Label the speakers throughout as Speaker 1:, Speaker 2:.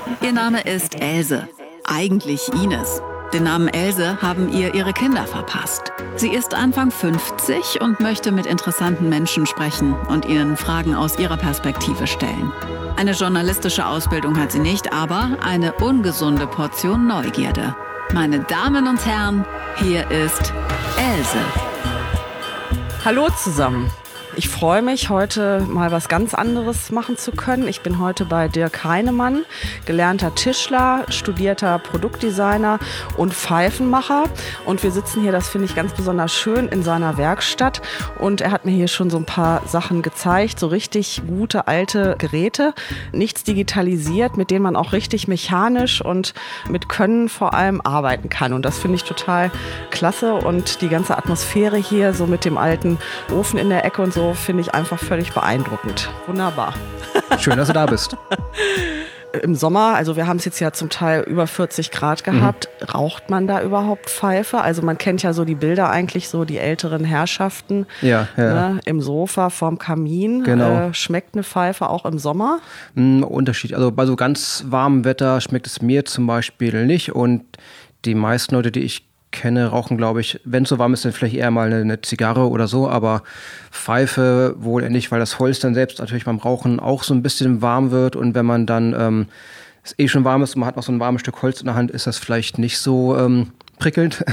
Speaker 1: Ihr Name ist Else, eigentlich Ines. Den Namen Else haben ihr ihre Kinder verpasst. Sie ist Anfang 50 und möchte mit interessanten Menschen sprechen und ihnen Fragen aus ihrer Perspektive stellen. Eine journalistische Ausbildung hat sie nicht, aber eine ungesunde Portion Neugierde. Meine Damen und Herren, hier ist Else.
Speaker 2: Hallo zusammen. Ich freue mich, heute mal was ganz anderes machen zu können. Ich bin heute bei Dirk Heinemann, gelernter Tischler, studierter Produktdesigner und Pfeifenmacher. Und wir sitzen hier, das finde ich ganz besonders schön, in seiner Werkstatt. Und er hat mir hier schon so ein paar Sachen gezeigt, so richtig gute alte Geräte. Nichts digitalisiert, mit denen man auch richtig mechanisch und mit Können vor allem arbeiten kann. Und das finde ich total klasse. Und die ganze Atmosphäre hier, so mit dem alten Ofen in der Ecke und so, finde ich einfach völlig beeindruckend. Wunderbar.
Speaker 3: Schön, dass du da bist.
Speaker 2: Im Sommer, also wir haben es jetzt ja zum Teil über 40 Grad gehabt, raucht man da überhaupt Pfeife? Also man kennt ja so die Bilder eigentlich, so die älteren Herrschaften ne, im Sofa vorm Kamin.
Speaker 3: Genau.
Speaker 2: Schmeckt eine Pfeife auch im Sommer?
Speaker 3: Unterschied. Also bei so ganz warmem Wetter schmeckt es mir zum Beispiel nicht. Und die meisten Leute, die ich kenne, rauchen, glaube ich, wenn es so warm ist, dann vielleicht eher mal eine Zigarre oder so, aber Pfeife wohl eher nicht, weil das Holz dann selbst natürlich beim Rauchen auch so ein bisschen warm wird und wenn man dann es schon warm ist und man hat noch so ein warmes Stück Holz in der Hand, ist das vielleicht nicht so prickelnd,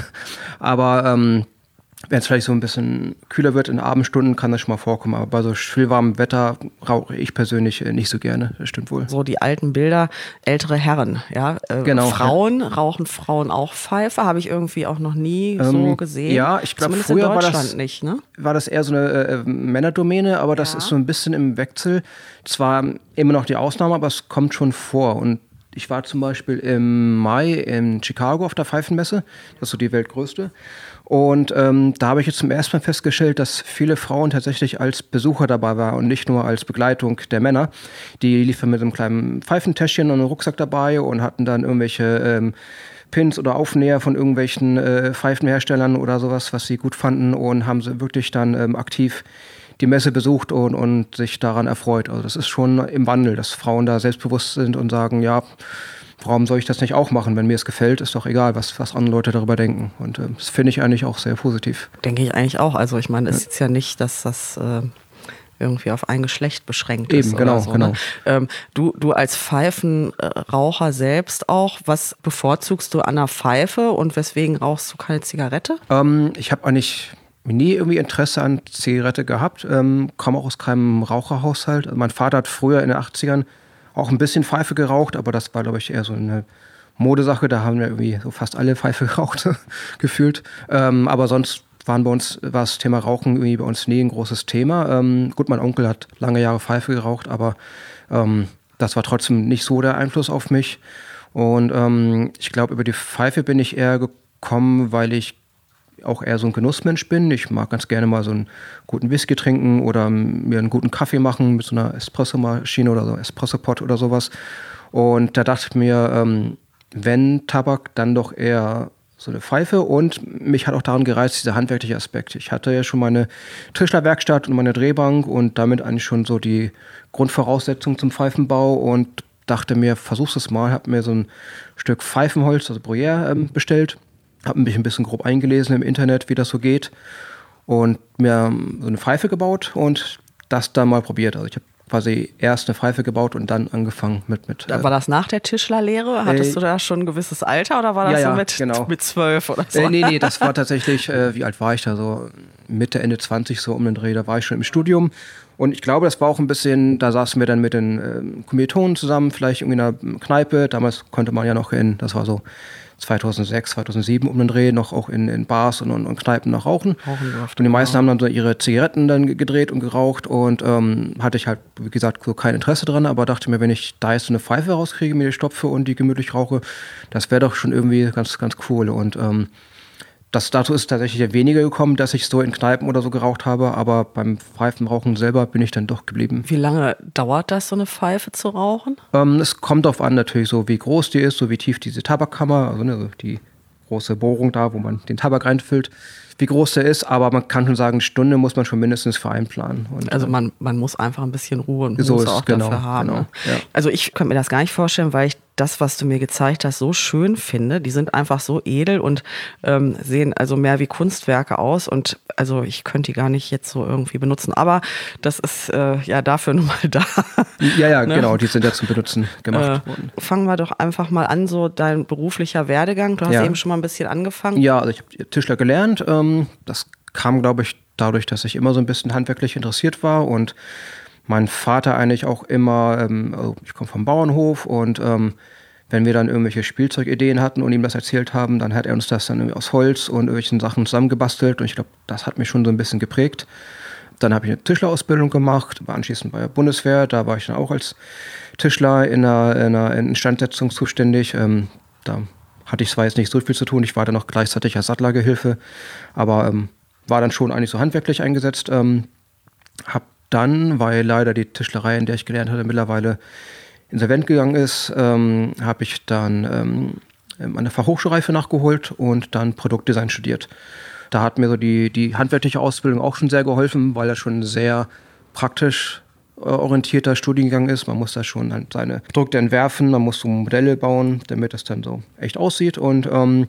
Speaker 3: aber wenn es vielleicht so ein bisschen kühler wird in Abendstunden, kann das schon mal vorkommen. Aber bei so schwülwarmem Wetter rauche ich persönlich nicht so gerne. Das stimmt wohl.
Speaker 2: So die alten Bilder, ältere Herren, ja.
Speaker 3: Genau.
Speaker 2: Frauen, rauchen Frauen auch Pfeife? Habe ich irgendwie auch noch nie so gesehen.
Speaker 3: Ja, ich glaube,
Speaker 2: zumindest
Speaker 3: früher
Speaker 2: in Deutschland nicht, ne?
Speaker 3: War das eher so eine Männerdomäne, aber das ist so ein bisschen im Wechsel. Zwar immer noch die Ausnahme, aber es kommt schon vor. Und ich war zum Beispiel im Mai in Chicago auf der Pfeifenmesse. Das ist so die weltgrößte. Und da habe ich jetzt zum ersten Mal festgestellt, dass viele Frauen tatsächlich als Besucher dabei waren und nicht nur als Begleitung der Männer. Die liefen mit einem kleinen Pfeifentäschchen und einem Rucksack dabei und hatten dann irgendwelche Pins oder Aufnäher von irgendwelchen Pfeifenherstellern oder sowas, was sie gut fanden und haben sie wirklich dann aktiv die Messe besucht und sich daran erfreut. Also das ist schon im Wandel, dass Frauen da selbstbewusst sind und sagen, ja, warum soll ich das nicht auch machen? Wenn mir es gefällt, ist doch egal, was andere Leute darüber denken. Und das finde ich eigentlich auch sehr positiv.
Speaker 2: Denke ich eigentlich auch. Also ich meine, es ist ja nicht, dass das irgendwie auf ein Geschlecht beschränkt ist.
Speaker 3: Eben, genau,
Speaker 2: oder so,
Speaker 3: genau.
Speaker 2: Ne? Du als Pfeifenraucher selbst auch, was bevorzugst du an einer Pfeife und weswegen rauchst du keine Zigarette?
Speaker 3: Ich habe eigentlich nie irgendwie Interesse an Zigarette gehabt. Komme auch aus keinem Raucherhaushalt. Also mein Vater hat früher in den 80ern auch ein bisschen Pfeife geraucht, aber das war, glaube ich, eher so eine Modesache. Da haben wir irgendwie so fast alle Pfeife geraucht, gefühlt. Aber sonst war das Thema Rauchen irgendwie bei uns nie ein großes Thema. Gut, mein Onkel hat lange Jahre Pfeife geraucht, aber das war trotzdem nicht so der Einfluss auf mich. Und ich glaube, über die Pfeife bin ich eher gekommen, weil ich auch eher so ein Genussmensch bin. Ich mag ganz gerne mal so einen guten Whisky trinken oder mir einen guten Kaffee machen mit so einer Espressomaschine oder so Espressopot oder sowas. Und da dachte ich mir, wenn Tabak, dann doch eher so eine Pfeife. Und mich hat auch daran gereizt, dieser handwerkliche Aspekt. Ich hatte ja schon meine Tischlerwerkstatt und meine Drehbank und damit eigentlich schon so die Grundvoraussetzung zum Pfeifenbau und dachte mir, versuch's es mal. Habe mir so ein Stück Pfeifenholz, also Bruyère, bestellt. Habe mich ein bisschen grob eingelesen im Internet, wie das so geht und mir so eine Pfeife gebaut und das dann mal probiert. Also ich habe quasi erst eine Pfeife gebaut und dann angefangen mit
Speaker 2: war das nach der Tischlerlehre? Hattest du da schon ein gewisses Alter oder war das mit 12 oder so?
Speaker 3: Nee, das war tatsächlich, wie alt war ich da? So Mitte, Ende 20 so um den Dreh. Da war ich schon im Studium. Und ich glaube, das war auch ein bisschen, da saßen wir dann mit den Kommilitonen zusammen, vielleicht irgendwie in einer Kneipe. Damals konnte man ja noch das war so 2006, 2007 um den Dreh, noch auch in Bars und Kneipen noch rauchen. Und die meisten haben dann so ihre Zigaretten dann gedreht und geraucht und hatte ich halt, wie gesagt, so kein Interesse dran, aber dachte mir, wenn ich da jetzt so eine Pfeife rauskriege, mir die stopfe und die gemütlich rauche, das wäre doch schon irgendwie ganz, ganz cool. Und dazu ist tatsächlich weniger gekommen, dass ich so in Kneipen oder so geraucht habe, aber beim Pfeifenrauchen selber bin ich dann doch geblieben.
Speaker 2: Wie lange dauert das, so eine Pfeife zu rauchen?
Speaker 3: Es kommt darauf an natürlich, so wie groß die ist, so wie tief diese Tabakkammer, also die große Bohrung da, wo man den Tabak reinfüllt, wie groß der ist, aber man kann schon sagen, eine Stunde muss man schon mindestens für einplanen. Und,
Speaker 2: also man muss einfach ein bisschen Ruhe und
Speaker 3: so
Speaker 2: Muße auch
Speaker 3: genau,
Speaker 2: dafür haben.
Speaker 3: Genau,
Speaker 2: Ne?
Speaker 3: ja.
Speaker 2: Also ich könnte mir das gar nicht vorstellen, weil ich das, was du mir gezeigt hast, so schön finde. Die sind einfach so edel und sehen also mehr wie Kunstwerke aus. Und also ich könnte die gar nicht jetzt so irgendwie benutzen. Aber das ist ja dafür nun mal da.
Speaker 3: Ja,
Speaker 2: Ne?
Speaker 3: genau, die sind ja zum Benutzen gemacht worden.
Speaker 2: Fangen wir doch einfach mal an, so dein beruflicher Werdegang. Du hast eben schon mal ein bisschen angefangen.
Speaker 3: Ja, also ich habe Tischler gelernt. Das kam, glaube ich, dadurch, dass ich immer so ein bisschen handwerklich interessiert war und mein Vater eigentlich auch immer, also ich komme vom Bauernhof und wenn wir dann irgendwelche Spielzeugideen hatten und ihm das erzählt haben, dann hat er uns das dann irgendwie aus Holz und irgendwelchen Sachen zusammengebastelt und ich glaube, das hat mich schon so ein bisschen geprägt. Dann habe ich eine Tischlerausbildung gemacht, war anschließend bei der Bundeswehr, da war ich dann auch als Tischler in einer Instandsetzung zuständig. Da hatte ich zwar jetzt nicht so viel zu tun, ich war dann noch gleichzeitig als Sattlergehilfe, aber war dann schon eigentlich so handwerklich eingesetzt. Hab dann, weil leider die Tischlerei, in der ich gelernt hatte, mittlerweile insolvent gegangen ist, habe ich dann an der Fachhochschulreife nachgeholt und dann Produktdesign studiert. Da hat mir so die handwerkliche Ausbildung auch schon sehr geholfen, weil das schon ein sehr praktisch orientierter Studiengang ist. Man muss da schon halt seine Produkte entwerfen, man muss so Modelle bauen, damit das dann so echt aussieht. Und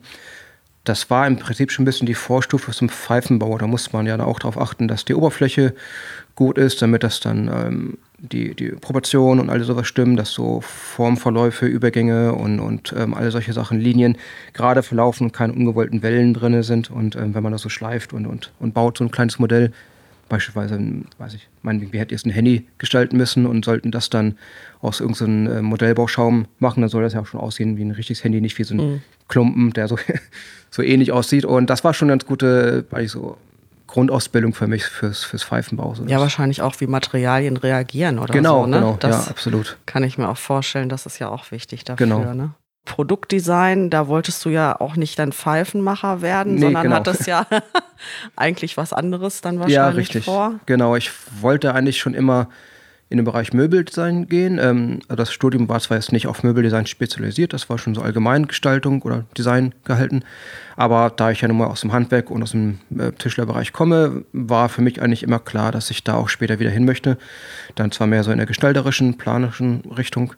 Speaker 3: das war im Prinzip schon ein bisschen die Vorstufe zum Pfeifenbau. Da muss man ja auch darauf achten, dass die Oberfläche gut ist, damit das dann die Proportionen und all sowas stimmen, dass so Formverläufe, Übergänge und alle solche Sachen, Linien gerade verlaufen und keine ungewollten Wellen drin sind. Und wenn man das so schleift und baut so ein kleines Modell, beispielsweise, weiß ich, wir hätten jetzt ein Handy gestalten müssen und sollten das dann aus irgendeinem Modellbauschaum machen, dann soll das ja auch schon aussehen wie ein richtiges Handy, nicht wie so ein Klumpen, der so, so ähnlich aussieht. Und das war schon eine ganz gute, so Grundausbildung für mich fürs Pfeifenbau. So
Speaker 2: ja, wahrscheinlich auch, wie Materialien reagieren oder
Speaker 3: genau,
Speaker 2: so. Ne?
Speaker 3: Genau,
Speaker 2: das
Speaker 3: ja, absolut.
Speaker 2: Kann ich mir auch vorstellen, das ist ja auch wichtig dafür.
Speaker 3: Genau.
Speaker 2: Ne? Produktdesign, da wolltest du ja auch nicht dann Pfeifenmacher werden, sondern
Speaker 3: genau.
Speaker 2: hattest ja eigentlich was anderes dann wahrscheinlich vor.
Speaker 3: Genau, ich wollte eigentlich schon immer in den Bereich Möbeldesign gehen. Das Studium war zwar jetzt nicht auf Möbeldesign spezialisiert, das war schon so Allgemeingestaltung oder Design gehalten. Aber da ich ja nun mal aus dem Handwerk und aus dem Tischlerbereich komme, war für mich eigentlich immer klar, dass ich da auch später wieder hin möchte. Dann zwar mehr so in der gestalterischen, planischen Richtung.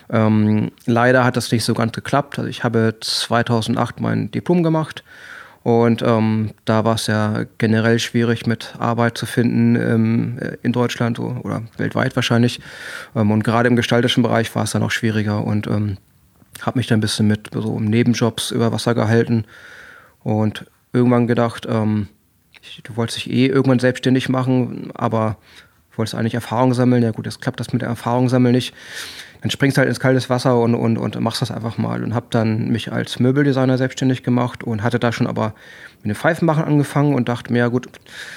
Speaker 3: Leider hat das nicht so ganz geklappt. Also ich habe 2008 mein Diplom gemacht. Und da war es ja generell schwierig, mit Arbeit zu finden in Deutschland oder weltweit wahrscheinlich. Und gerade im gestalterischen Bereich war es dann auch schwieriger und habe mich dann ein bisschen mit so Nebenjobs über Wasser gehalten und irgendwann gedacht, du wolltest dich irgendwann selbstständig machen, aber wolltest eigentlich Erfahrung sammeln. Ja gut, jetzt klappt das mit der Erfahrung sammeln nicht. Dann springst du halt ins kaltes Wasser und machst das einfach mal. Und habe dann mich als Möbeldesigner selbstständig gemacht und hatte da schon aber mit dem Pfeifenmachen angefangen und dachte mir, ja gut,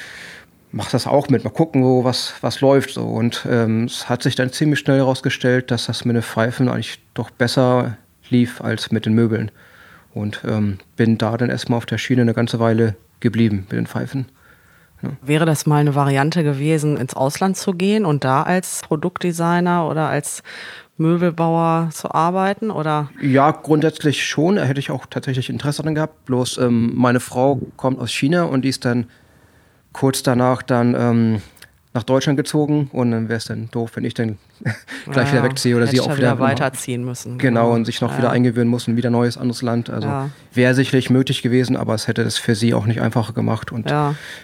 Speaker 3: mach das auch mit, mal gucken, was läuft. So. Und es hat sich dann ziemlich schnell herausgestellt, dass das mit den Pfeifen eigentlich doch besser lief als mit den Möbeln. Und bin da dann erstmal auf der Schiene eine ganze Weile geblieben mit den Pfeifen. Ja.
Speaker 2: Wäre das mal eine Variante gewesen, ins Ausland zu gehen und da als Produktdesigner oder als Möbelbauer zu arbeiten, oder?
Speaker 3: Ja, grundsätzlich schon. Da hätte ich auch tatsächlich Interesse daran gehabt. Bloß meine Frau kommt aus China und die ist dann kurz danach dann nach Deutschland gezogen. Und dann wäre es dann doof, wenn ich dann gleich wieder wegziehe oder sie auch wieder
Speaker 2: weiterziehen müssen.
Speaker 3: Genau, und sich noch wieder eingewöhnen muss in wieder ein neues, anderes Land. Also wäre sicherlich möglich gewesen, aber es hätte das für sie auch nicht einfacher gemacht. Und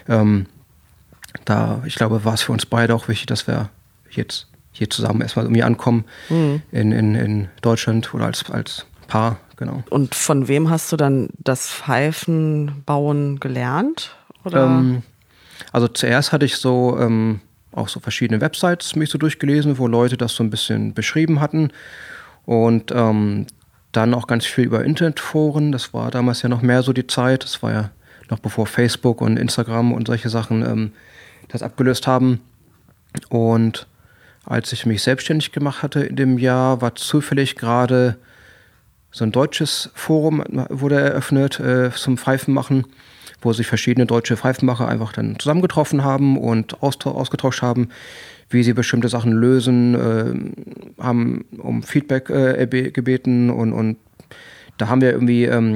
Speaker 3: da, ich glaube, war es für uns beide auch wichtig, dass wir jetzt hier zusammen erstmal irgendwie ankommen in Deutschland oder als Paar, genau.
Speaker 2: Und von wem hast du dann das Pfeifenbauen gelernt? Oder?
Speaker 3: Also zuerst hatte ich so auch so verschiedene Websites mich so durchgelesen, wo Leute das so ein bisschen beschrieben hatten und dann auch ganz viel über Internetforen. Das war damals ja noch mehr so die Zeit. Das war ja noch bevor Facebook und Instagram und solche Sachen das abgelöst haben. Und als ich mich selbstständig gemacht hatte in dem Jahr, war zufällig gerade so ein deutsches Forum wurde eröffnet zum Pfeifenmachen, wo sich verschiedene deutsche Pfeifenmacher einfach dann zusammengetroffen haben und ausgetauscht haben, wie sie bestimmte Sachen lösen, haben um Feedback gebeten und da haben wir irgendwie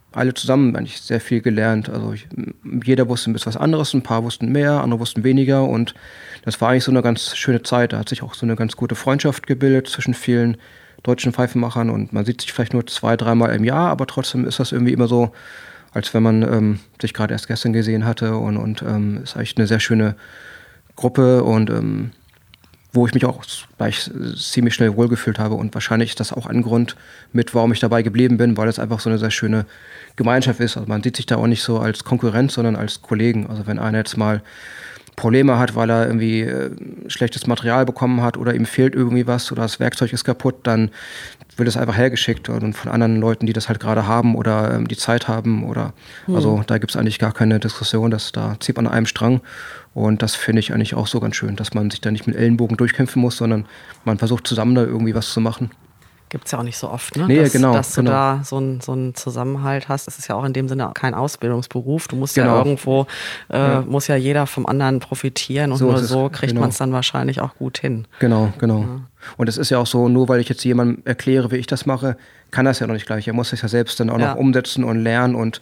Speaker 3: alle zusammen eigentlich sehr viel gelernt. Also jeder wusste ein bisschen was anderes, ein paar wussten mehr, andere wussten weniger und das war eigentlich so eine ganz schöne Zeit. Da hat sich auch so eine ganz gute Freundschaft gebildet zwischen vielen deutschen Pfeifenmachern und man sieht sich vielleicht nur 2-3 Mal im Jahr, aber trotzdem ist das irgendwie immer so, als wenn man sich gerade erst gestern gesehen hatte und ist eigentlich eine sehr schöne Gruppe und wo ich mich auch gleich ziemlich schnell wohlgefühlt habe und wahrscheinlich ist das auch ein Grund mit, warum ich dabei geblieben bin, weil es einfach so eine sehr schöne Gemeinschaft ist. Also man sieht sich da auch nicht so als Konkurrenz, sondern als Kollegen. Also wenn einer jetzt mal Probleme hat, weil er irgendwie schlechtes Material bekommen hat oder ihm fehlt irgendwie was oder das Werkzeug ist kaputt, dann wird es einfach hergeschickt und von anderen Leuten, die das halt gerade haben oder die Zeit haben oder also da gibt es eigentlich gar keine Diskussion, da zieht man an einem Strang und das finde ich eigentlich auch so ganz schön, dass man sich da nicht mit Ellenbogen durchkämpfen muss, sondern man versucht zusammen da irgendwie was zu machen.
Speaker 2: Gibt es ja auch nicht so oft, ne?
Speaker 3: Nee,
Speaker 2: dass du da so einen Zusammenhalt hast. Es ist ja auch in dem Sinne kein Ausbildungsberuf. Du musst ja irgendwo, muss ja jeder vom anderen profitieren und nur so kriegt man es dann wahrscheinlich auch gut hin.
Speaker 3: Genau. Ja. Und es ist ja auch so, nur weil ich jetzt jemandem erkläre, wie ich das mache, kann das ja noch nicht gleich. Er muss sich ja selbst dann auch noch umsetzen und lernen und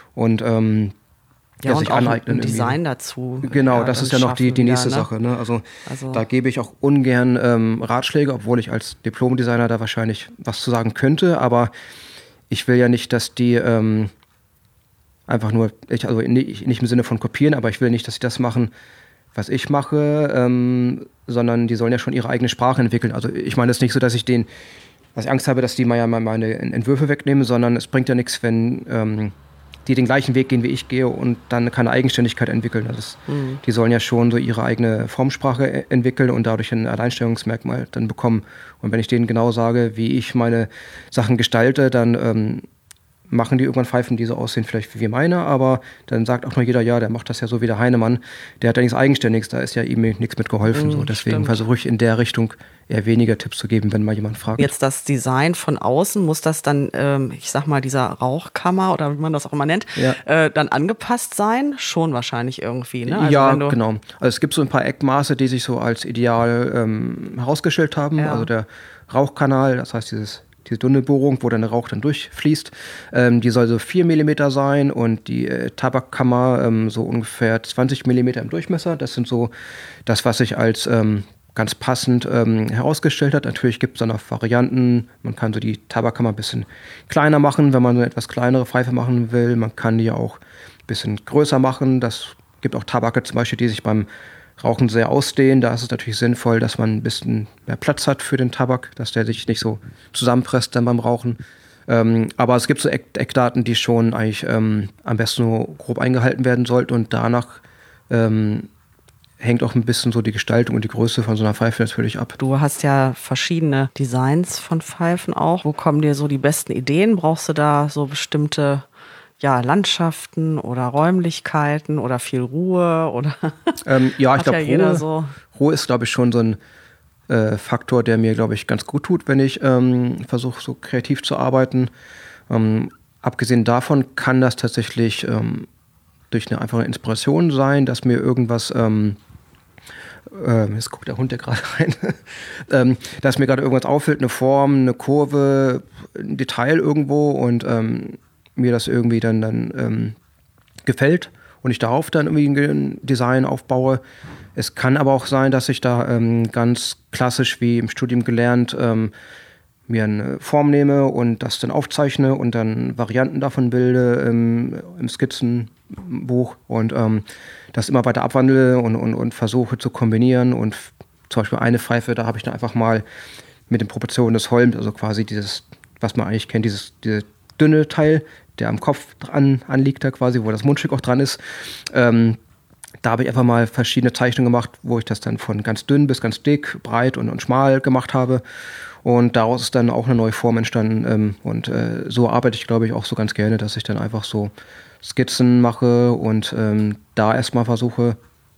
Speaker 2: ja, und
Speaker 3: sich
Speaker 2: auch
Speaker 3: aneignen.
Speaker 2: ein Design dazu.
Speaker 3: Genau, das ist ja noch die nächste Sache. Ne? Also da gebe ich auch ungern Ratschläge, obwohl ich als Diplom-Designer da wahrscheinlich was zu sagen könnte. Aber ich will ja nicht, dass die einfach nur, also nicht im Sinne von kopieren, aber ich will nicht, dass sie das machen, was ich mache, sondern die sollen ja schon ihre eigene Sprache entwickeln. Also ich meine, es ist nicht so, dass ich Angst habe, dass die mal meine Entwürfe wegnehmen, sondern es bringt ja nichts, wenn die den gleichen Weg gehen, wie ich gehe und dann keine Eigenständigkeit entwickeln. Also die sollen ja schon so ihre eigene Formsprache entwickeln und dadurch ein Alleinstellungsmerkmal dann bekommen. Und wenn ich denen genau sage, wie ich meine Sachen gestalte, dann machen die irgendwann Pfeifen, die so aussehen vielleicht wie meine, aber dann sagt auch nur jeder, ja, der macht das ja so wie der Heinemann, der hat ja nichts Eigenständiges, da ist ja ihm nichts mit geholfen. So. Deswegen versuche ich in der Richtung eher weniger Tipps zu geben, wenn mal jemand fragt.
Speaker 2: Jetzt das Design von außen, muss das dann, ich sag mal, dieser Rauchkammer oder wie man das auch immer nennt, dann angepasst sein? Schon wahrscheinlich irgendwie, ne? Also
Speaker 3: ja, genau. Also es gibt so ein paar Eckmaße, die sich so als ideal herausgestellt haben. Ja. Also der Rauchkanal, das heißt diese dünne Bohrung, wo dann der Rauch dann durchfließt, die soll so 4 mm sein und die Tabakkammer so ungefähr 20 mm im Durchmesser. Das sind so das, was sich als ganz passend herausgestellt hat. Natürlich gibt es dann auch Varianten. Man kann so die Tabakkammer ein bisschen kleiner machen, wenn man eine etwas kleinere Pfeife machen will. Man kann die auch ein bisschen größer machen. Das gibt auch Tabake zum Beispiel, die sich beim Rauchen sehr ausdehnen. Da ist es natürlich sinnvoll, dass man ein bisschen mehr Platz hat für den Tabak, dass der sich nicht so zusammenpresst dann beim Rauchen. Aber es gibt so Eckdaten, die schon eigentlich am besten nur grob eingehalten werden sollten und danach hängt auch ein bisschen so die Gestaltung und die Größe von so einer Pfeife natürlich ab.
Speaker 2: Du hast ja verschiedene Designs von Pfeifen auch. Wo kommen dir so die besten Ideen? Brauchst du da so bestimmte Landschaften oder Räumlichkeiten oder viel Ruhe? Oder
Speaker 3: ja, ich glaube, Ruhe ist, glaube ich, schon so ein Faktor, der mir, glaube ich, ganz gut tut, wenn ich versuche, so kreativ zu arbeiten. Abgesehen davon kann das tatsächlich durch eine einfache Inspiration sein, dass mir irgendwas jetzt guckt der Hund ja gerade rein, dass mir gerade irgendwas auffällt, eine Form, eine Kurve, ein Detail irgendwo und mir das irgendwie dann gefällt und ich darauf dann irgendwie ein Design aufbaue. Es kann aber auch sein, dass ich da ganz klassisch wie im Studium gelernt mir eine Form nehme und das dann aufzeichne und dann Varianten davon bilde im Skizzenbuch und das immer weiter abwandle und versuche zu kombinieren und zum Beispiel eine Pfeife, da habe ich dann einfach mal mit den Proportionen des Holms, also quasi dieses, was man eigentlich kennt, diese dünne Teil, der am Kopf anliegt da quasi, wo das Mundstück auch dran ist. Da habe ich einfach mal verschiedene Zeichnungen gemacht, wo ich das dann von ganz dünn bis ganz dick, breit und schmal gemacht habe. Und daraus ist dann auch eine neue Form entstanden. Und so arbeite ich, glaube ich, auch so ganz gerne, dass ich dann einfach so Skizzen mache und da erstmal versuche,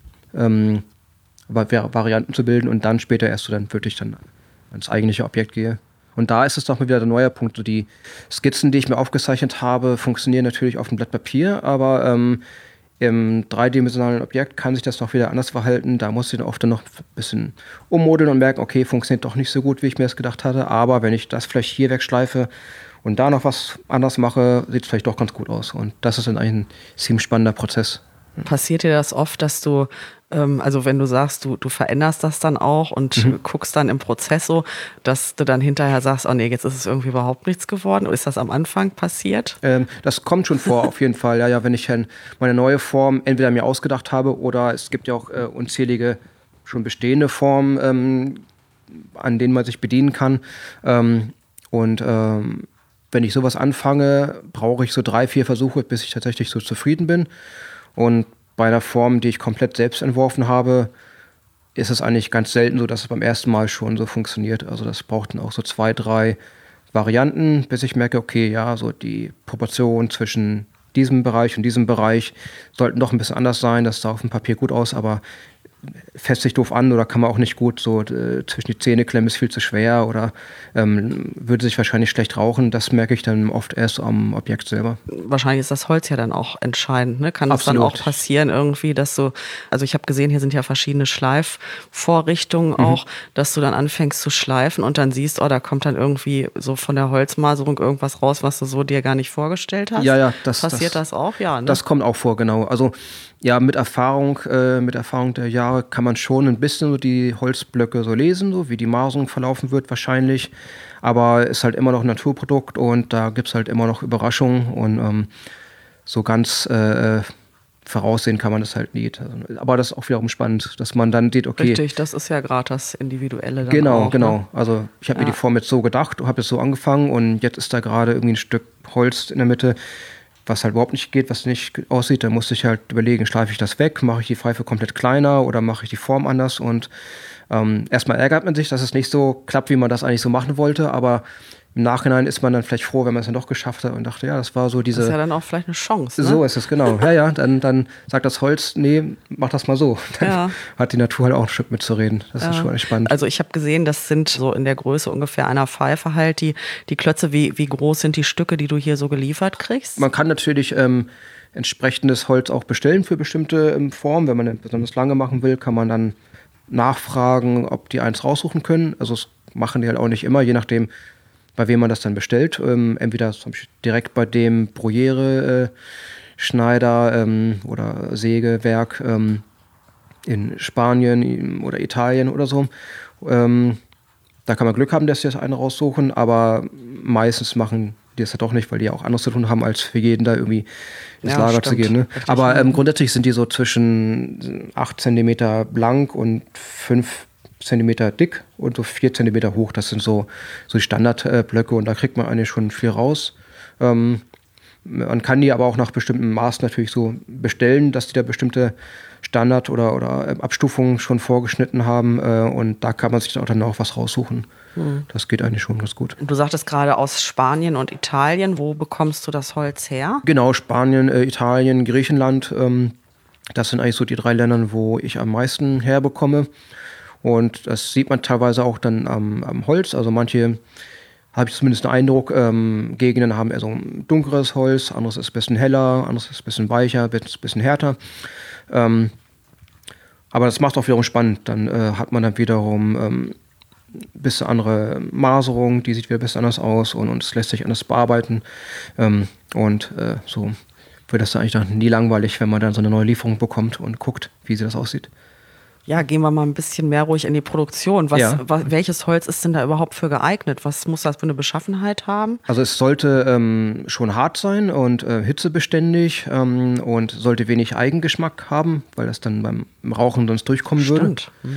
Speaker 3: Varianten zu bilden und dann später erst so dann wirklich dann ans eigentliche Objekt gehe. Und da ist es doch mal wieder der neue Punkt. So die Skizzen, die ich mir aufgezeichnet habe, funktionieren natürlich auf dem Blatt Papier, aber Im dreidimensionalen Objekt kann sich das noch wieder anders verhalten. Da muss ich dann oft noch ein bisschen ummodeln und merken, okay, funktioniert doch nicht so gut, wie ich mir das gedacht hatte. Aber wenn ich das vielleicht hier wegschleife und da noch was anders mache, sieht es vielleicht doch ganz gut aus. Und das ist dann eigentlich ein ziemlich spannender Prozess.
Speaker 2: Passiert dir das oft, dass du, also wenn du sagst, du veränderst das dann auch und guckst dann im Prozess so, dass du dann hinterher sagst, oh nee, jetzt ist es irgendwie überhaupt nichts geworden? Ist das am Anfang passiert?
Speaker 3: Das kommt schon vor, auf jeden Fall. Ja, wenn ich dann meine neue Form entweder mir ausgedacht habe oder es gibt ja auch unzählige schon bestehende Formen, an denen man sich bedienen kann. Wenn ich sowas anfange, brauche ich so 3-4 Versuche, bis ich tatsächlich so zufrieden bin. Und bei einer Form, die ich komplett selbst entworfen habe, ist es eigentlich ganz selten so, dass es beim ersten Mal schon so funktioniert. Also das braucht dann auch so 2-3 Varianten, bis ich merke, okay, ja, so die Proportion zwischen diesem Bereich und diesem Bereich sollten doch ein bisschen anders sein. Das sah auf dem Papier gut aus, aber fässt sich doof an oder kann man auch nicht gut so zwischen die Zähne klemmen, ist viel zu schwer oder würde sich wahrscheinlich schlecht rauchen. Das merke ich dann oft erst am Objekt selber.
Speaker 2: Wahrscheinlich ist das Holz ja dann auch entscheidend, ne? Kann es dann auch passieren irgendwie, dass du, also ich habe gesehen, hier sind ja verschiedene Schleifvorrichtungen auch, dass du dann anfängst zu schleifen und dann siehst, oh, da kommt dann irgendwie so von der Holzmaserung irgendwas raus, was du so dir gar nicht vorgestellt hast.
Speaker 3: Ja,
Speaker 2: passiert das auch? Ja, ne?
Speaker 3: Das kommt auch vor, genau. Also ja, mit Erfahrung der Jahre kann man schon ein bisschen so die Holzblöcke so lesen, so wie die Maserung verlaufen wird wahrscheinlich. Aber ist halt immer noch ein Naturprodukt und da gibt es halt immer noch Überraschungen und so ganz voraussehen kann man das halt nicht. Also, aber das ist auch wiederum spannend, dass man dann sieht, okay.
Speaker 2: Richtig, das ist ja gerade das Individuelle dann
Speaker 3: genau,
Speaker 2: auch.
Speaker 3: Genau.
Speaker 2: Ne?
Speaker 3: Also ich habe mir die Form jetzt so gedacht, habe es so angefangen und jetzt ist da gerade irgendwie ein Stück Holz in der Mitte, was halt überhaupt nicht geht, was nicht aussieht. Da musste ich halt überlegen, schleife ich das weg, mache ich die Pfeife komplett kleiner oder mache ich die Form anders. Und erstmal ärgert man sich, dass es nicht so klappt, wie man das eigentlich so machen wollte, aber im Nachhinein ist man dann vielleicht froh, wenn man es dann doch geschafft hat und dachte, ja, das war so diese...
Speaker 2: Das ist ja dann auch vielleicht eine Chance, ne?
Speaker 3: So ist es, genau. Ja, dann sagt das Holz, nee, mach das mal so. Dann hat die Natur halt auch ein Stück mitzureden. Das ist schon echt spannend.
Speaker 2: Also ich habe gesehen, das sind so in der Größe ungefähr einer Pfeife halt die Klötze. Wie groß sind die Stücke, die du hier so geliefert kriegst?
Speaker 3: Man kann natürlich entsprechendes Holz auch bestellen für bestimmte Formen. Wenn man eine besonders lange machen will, kann man dann nachfragen, ob die eins raussuchen können. Also das machen die halt auch nicht immer, je nachdem, bei wem man das dann bestellt. Entweder zum Beispiel direkt bei dem Bruyere-Schneider oder Sägewerk in Spanien oder Italien oder so. Da kann man Glück haben, dass sie das eine raussuchen, aber meistens machen die es ja doch nicht, weil die ja auch anderes zu tun haben, als für jeden da irgendwie ins Lager zu gehen. Ne? Aber grundsätzlich sind die so zwischen 8 cm lang und 5 Zentimeter dick und so 4 Zentimeter hoch. Das sind so die Standardblöcke und da kriegt man eigentlich schon viel raus. Man kann die aber auch nach bestimmten Maßen natürlich so bestellen, dass die da bestimmte Standard- oder Abstufungen schon vorgeschnitten haben und da kann man sich auch dann auch was raussuchen. Das geht eigentlich schon ganz gut.
Speaker 2: Du sagtest gerade aus Spanien und Italien. Wo bekommst du das Holz her?
Speaker 3: Genau, Spanien, Italien, Griechenland. Das sind eigentlich so die 3 Länder, wo ich am meisten herbekomme. Und das sieht man teilweise auch dann am Holz. Also manche, habe ich zumindest den Eindruck, Gegenden haben eher so ein dunkleres Holz, anderes ist ein bisschen heller, anderes ist ein bisschen weicher, ein bisschen härter. Aber das macht auch wiederum spannend. Dann hat man dann wiederum ein bisschen andere Maserung, die sieht wieder ein bisschen anders aus und es lässt sich anders bearbeiten. So wird das dann eigentlich dann nie langweilig, wenn man dann so eine neue Lieferung bekommt und guckt, wie sie das aussieht.
Speaker 2: Ja, gehen wir mal ein bisschen mehr ruhig in die Produktion. Welches Holz ist denn da überhaupt für geeignet? Was muss das für eine Beschaffenheit haben?
Speaker 3: Also es sollte schon hart sein und hitzebeständig und sollte wenig Eigengeschmack haben, weil das dann beim Rauchen sonst durchkommen würde.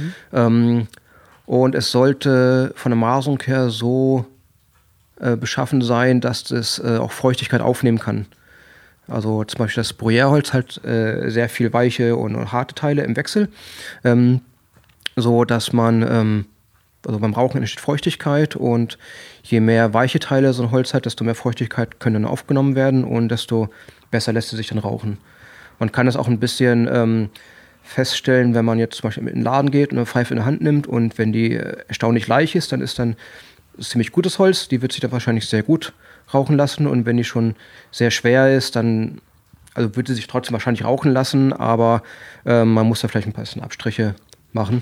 Speaker 3: Und es sollte von der Maserung her so beschaffen sein, dass es auch Feuchtigkeit aufnehmen kann. Also zum Beispiel das Bruyere-Holz hat sehr viel weiche und harte Teile im Wechsel, so dass man, also beim Rauchen entsteht Feuchtigkeit und je mehr weiche Teile so ein Holz hat, desto mehr Feuchtigkeit können dann aufgenommen werden und desto besser lässt es sich dann rauchen. Man kann das auch ein bisschen feststellen, wenn man jetzt zum Beispiel in den Laden geht und eine Pfeife in der Hand nimmt und wenn die erstaunlich leicht ist, dann ist dann ziemlich gutes Holz, die wird sich dann wahrscheinlich sehr gut rauchen lassen und wenn die schon sehr schwer ist, dann Also würde sich trotzdem wahrscheinlich rauchen lassen, aber man muss da vielleicht ein bisschen Abstriche machen.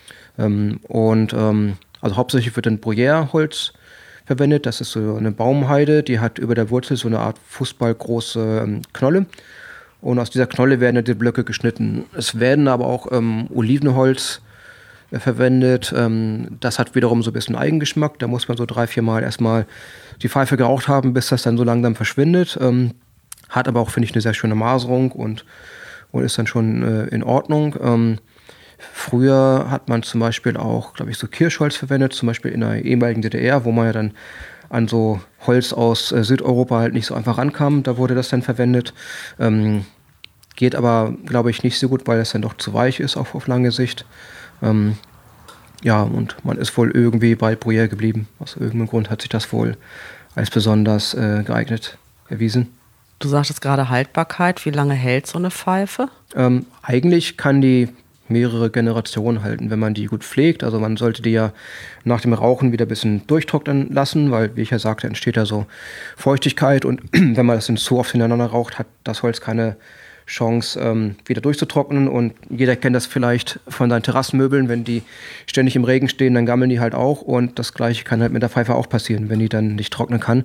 Speaker 3: Also hauptsächlich wird dann Bruyère-Holz verwendet. Das ist so eine Baumheide, die hat über der Wurzel so eine Art fußballgroße Knolle. Und aus dieser Knolle werden dann die Blöcke geschnitten. Es werden aber auch Olivenholz verwendet. Das hat wiederum so ein bisschen Eigengeschmack. Da muss man so 3-4 Mal erstmal die Pfeife geraucht haben, bis das dann so langsam verschwindet. Hat aber auch, finde ich, eine sehr schöne Maserung und ist dann schon in Ordnung. Früher hat man zum Beispiel auch, glaube ich, so Kirschholz verwendet, zum Beispiel in der ehemaligen DDR, wo man ja dann an so Holz aus Südeuropa halt nicht so einfach rankam. Da wurde das dann verwendet. Geht aber, glaube ich, nicht so gut, weil es dann doch zu weich ist auf lange Sicht. Ja, und man ist wohl irgendwie bei Bruyère geblieben. Aus irgendeinem Grund hat sich das wohl als besonders geeignet erwiesen.
Speaker 2: Du sagtest gerade Haltbarkeit. Wie lange hält so eine Pfeife?
Speaker 3: Eigentlich kann die mehrere Generationen halten, wenn man die gut pflegt. Also man sollte die ja nach dem Rauchen wieder ein bisschen durchtrocknen lassen, weil, wie ich ja sagte, entsteht da so Feuchtigkeit und wenn man das dann zu oft hintereinander raucht, hat das Holz keine Chance, wieder durchzutrocknen. Und jeder kennt das vielleicht von seinen Terrassenmöbeln, wenn die ständig im Regen stehen, dann gammeln die halt auch und das Gleiche kann halt mit der Pfeife auch passieren, wenn die dann nicht trocknen kann.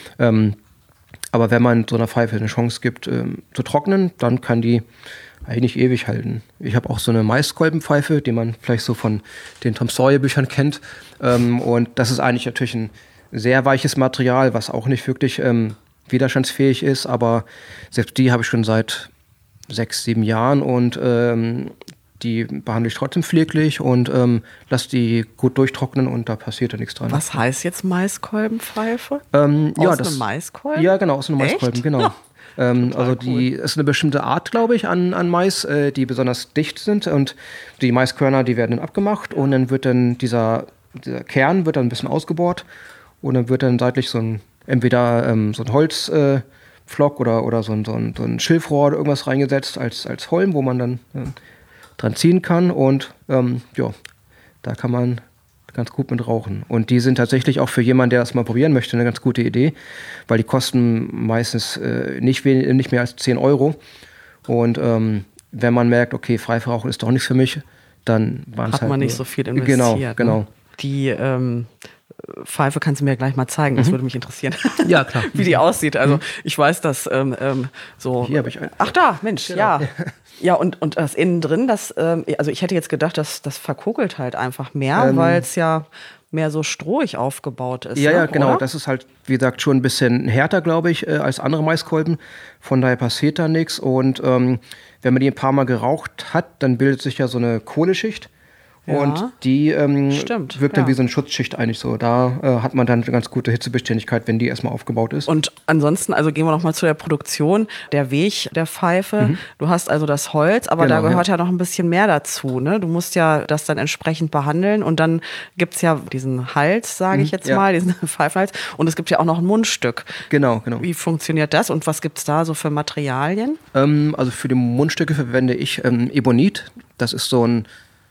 Speaker 3: Aber wenn man so einer Pfeife eine Chance gibt, zu trocknen, dann kann die eigentlich ewig halten. Ich habe auch so eine Maiskolbenpfeife, die man vielleicht so von den Tom Sawyer Büchern kennt. Und das ist eigentlich natürlich ein sehr weiches Material, was auch nicht wirklich widerstandsfähig ist. Aber selbst die habe ich schon seit 6-7 Jahren und die behandle ich trotzdem pfleglich und lasse die gut durchtrocknen und da passiert ja nichts dran.
Speaker 2: Was heißt jetzt Maiskolbenpfeife?
Speaker 3: Aus
Speaker 2: einem Maiskolben?
Speaker 3: Ja, genau, aus einem Maiskolben,
Speaker 2: Echt?
Speaker 3: genau.
Speaker 2: Ja.
Speaker 3: Also die ist eine bestimmte Art, glaube ich, an Mais, die besonders dicht sind und die Maiskörner, die werden dann abgemacht und dann wird dann dieser Kern wird dann ein bisschen ausgebohrt und dann wird dann seitlich so ein entweder so ein Holzpflock oder so ein Schilfrohr oder irgendwas reingesetzt als Holm, wo man dann dran ziehen kann und ja, da kann man ganz gut mit rauchen. Und die sind tatsächlich auch für jemanden, der das mal probieren möchte, eine ganz gute Idee, weil die kosten meistens nicht mehr als 10 Euro. Und wenn man merkt, okay, Pfeife ist doch nichts für mich, dann waren es halt...
Speaker 2: Hat man nicht so viel investiert.
Speaker 3: Genau.
Speaker 2: Ne? Die Pfeife kannst du mir gleich mal zeigen, das würde mich interessieren.
Speaker 3: Ja, klar.
Speaker 2: Wie die aussieht. Also ich weiß, dass so...
Speaker 3: Hier habe ich einen.
Speaker 2: Ach da, Mensch,
Speaker 3: Genau.
Speaker 2: ja. Ja, und das innen drin, also ich hätte jetzt gedacht, das verkokelt halt einfach mehr, weil es ja mehr so strohig aufgebaut ist.
Speaker 3: Ja,
Speaker 2: ne?
Speaker 3: genau.
Speaker 2: Oder?
Speaker 3: Das ist halt, wie gesagt, schon ein bisschen härter, glaube ich, als andere Maiskolben. Von daher passiert da nichts. Und wenn man die ein paar Mal geraucht hat, dann bildet sich ja so eine Kohleschicht.
Speaker 2: Ja.
Speaker 3: Und die
Speaker 2: Stimmt,
Speaker 3: wirkt dann
Speaker 2: ja.
Speaker 3: wie so eine Schutzschicht eigentlich so. Da hat man dann eine ganz gute Hitzebeständigkeit, wenn die erstmal aufgebaut ist.
Speaker 2: Und ansonsten, also gehen wir noch mal zu der Produktion, der Weg der Pfeife. Du hast also das Holz, aber
Speaker 3: Genau,
Speaker 2: da gehört ja noch ein bisschen mehr dazu. Ne? Du musst ja das dann entsprechend behandeln und dann gibt's ja diesen Hals, sage ich jetzt
Speaker 3: ja.
Speaker 2: mal, diesen Pfeifenhals. Und es gibt ja auch noch ein Mundstück.
Speaker 3: Genau.
Speaker 2: Wie funktioniert das und was gibt's da so für Materialien?
Speaker 3: Also für die Mundstücke verwende ich Ebonit. Das ist so ein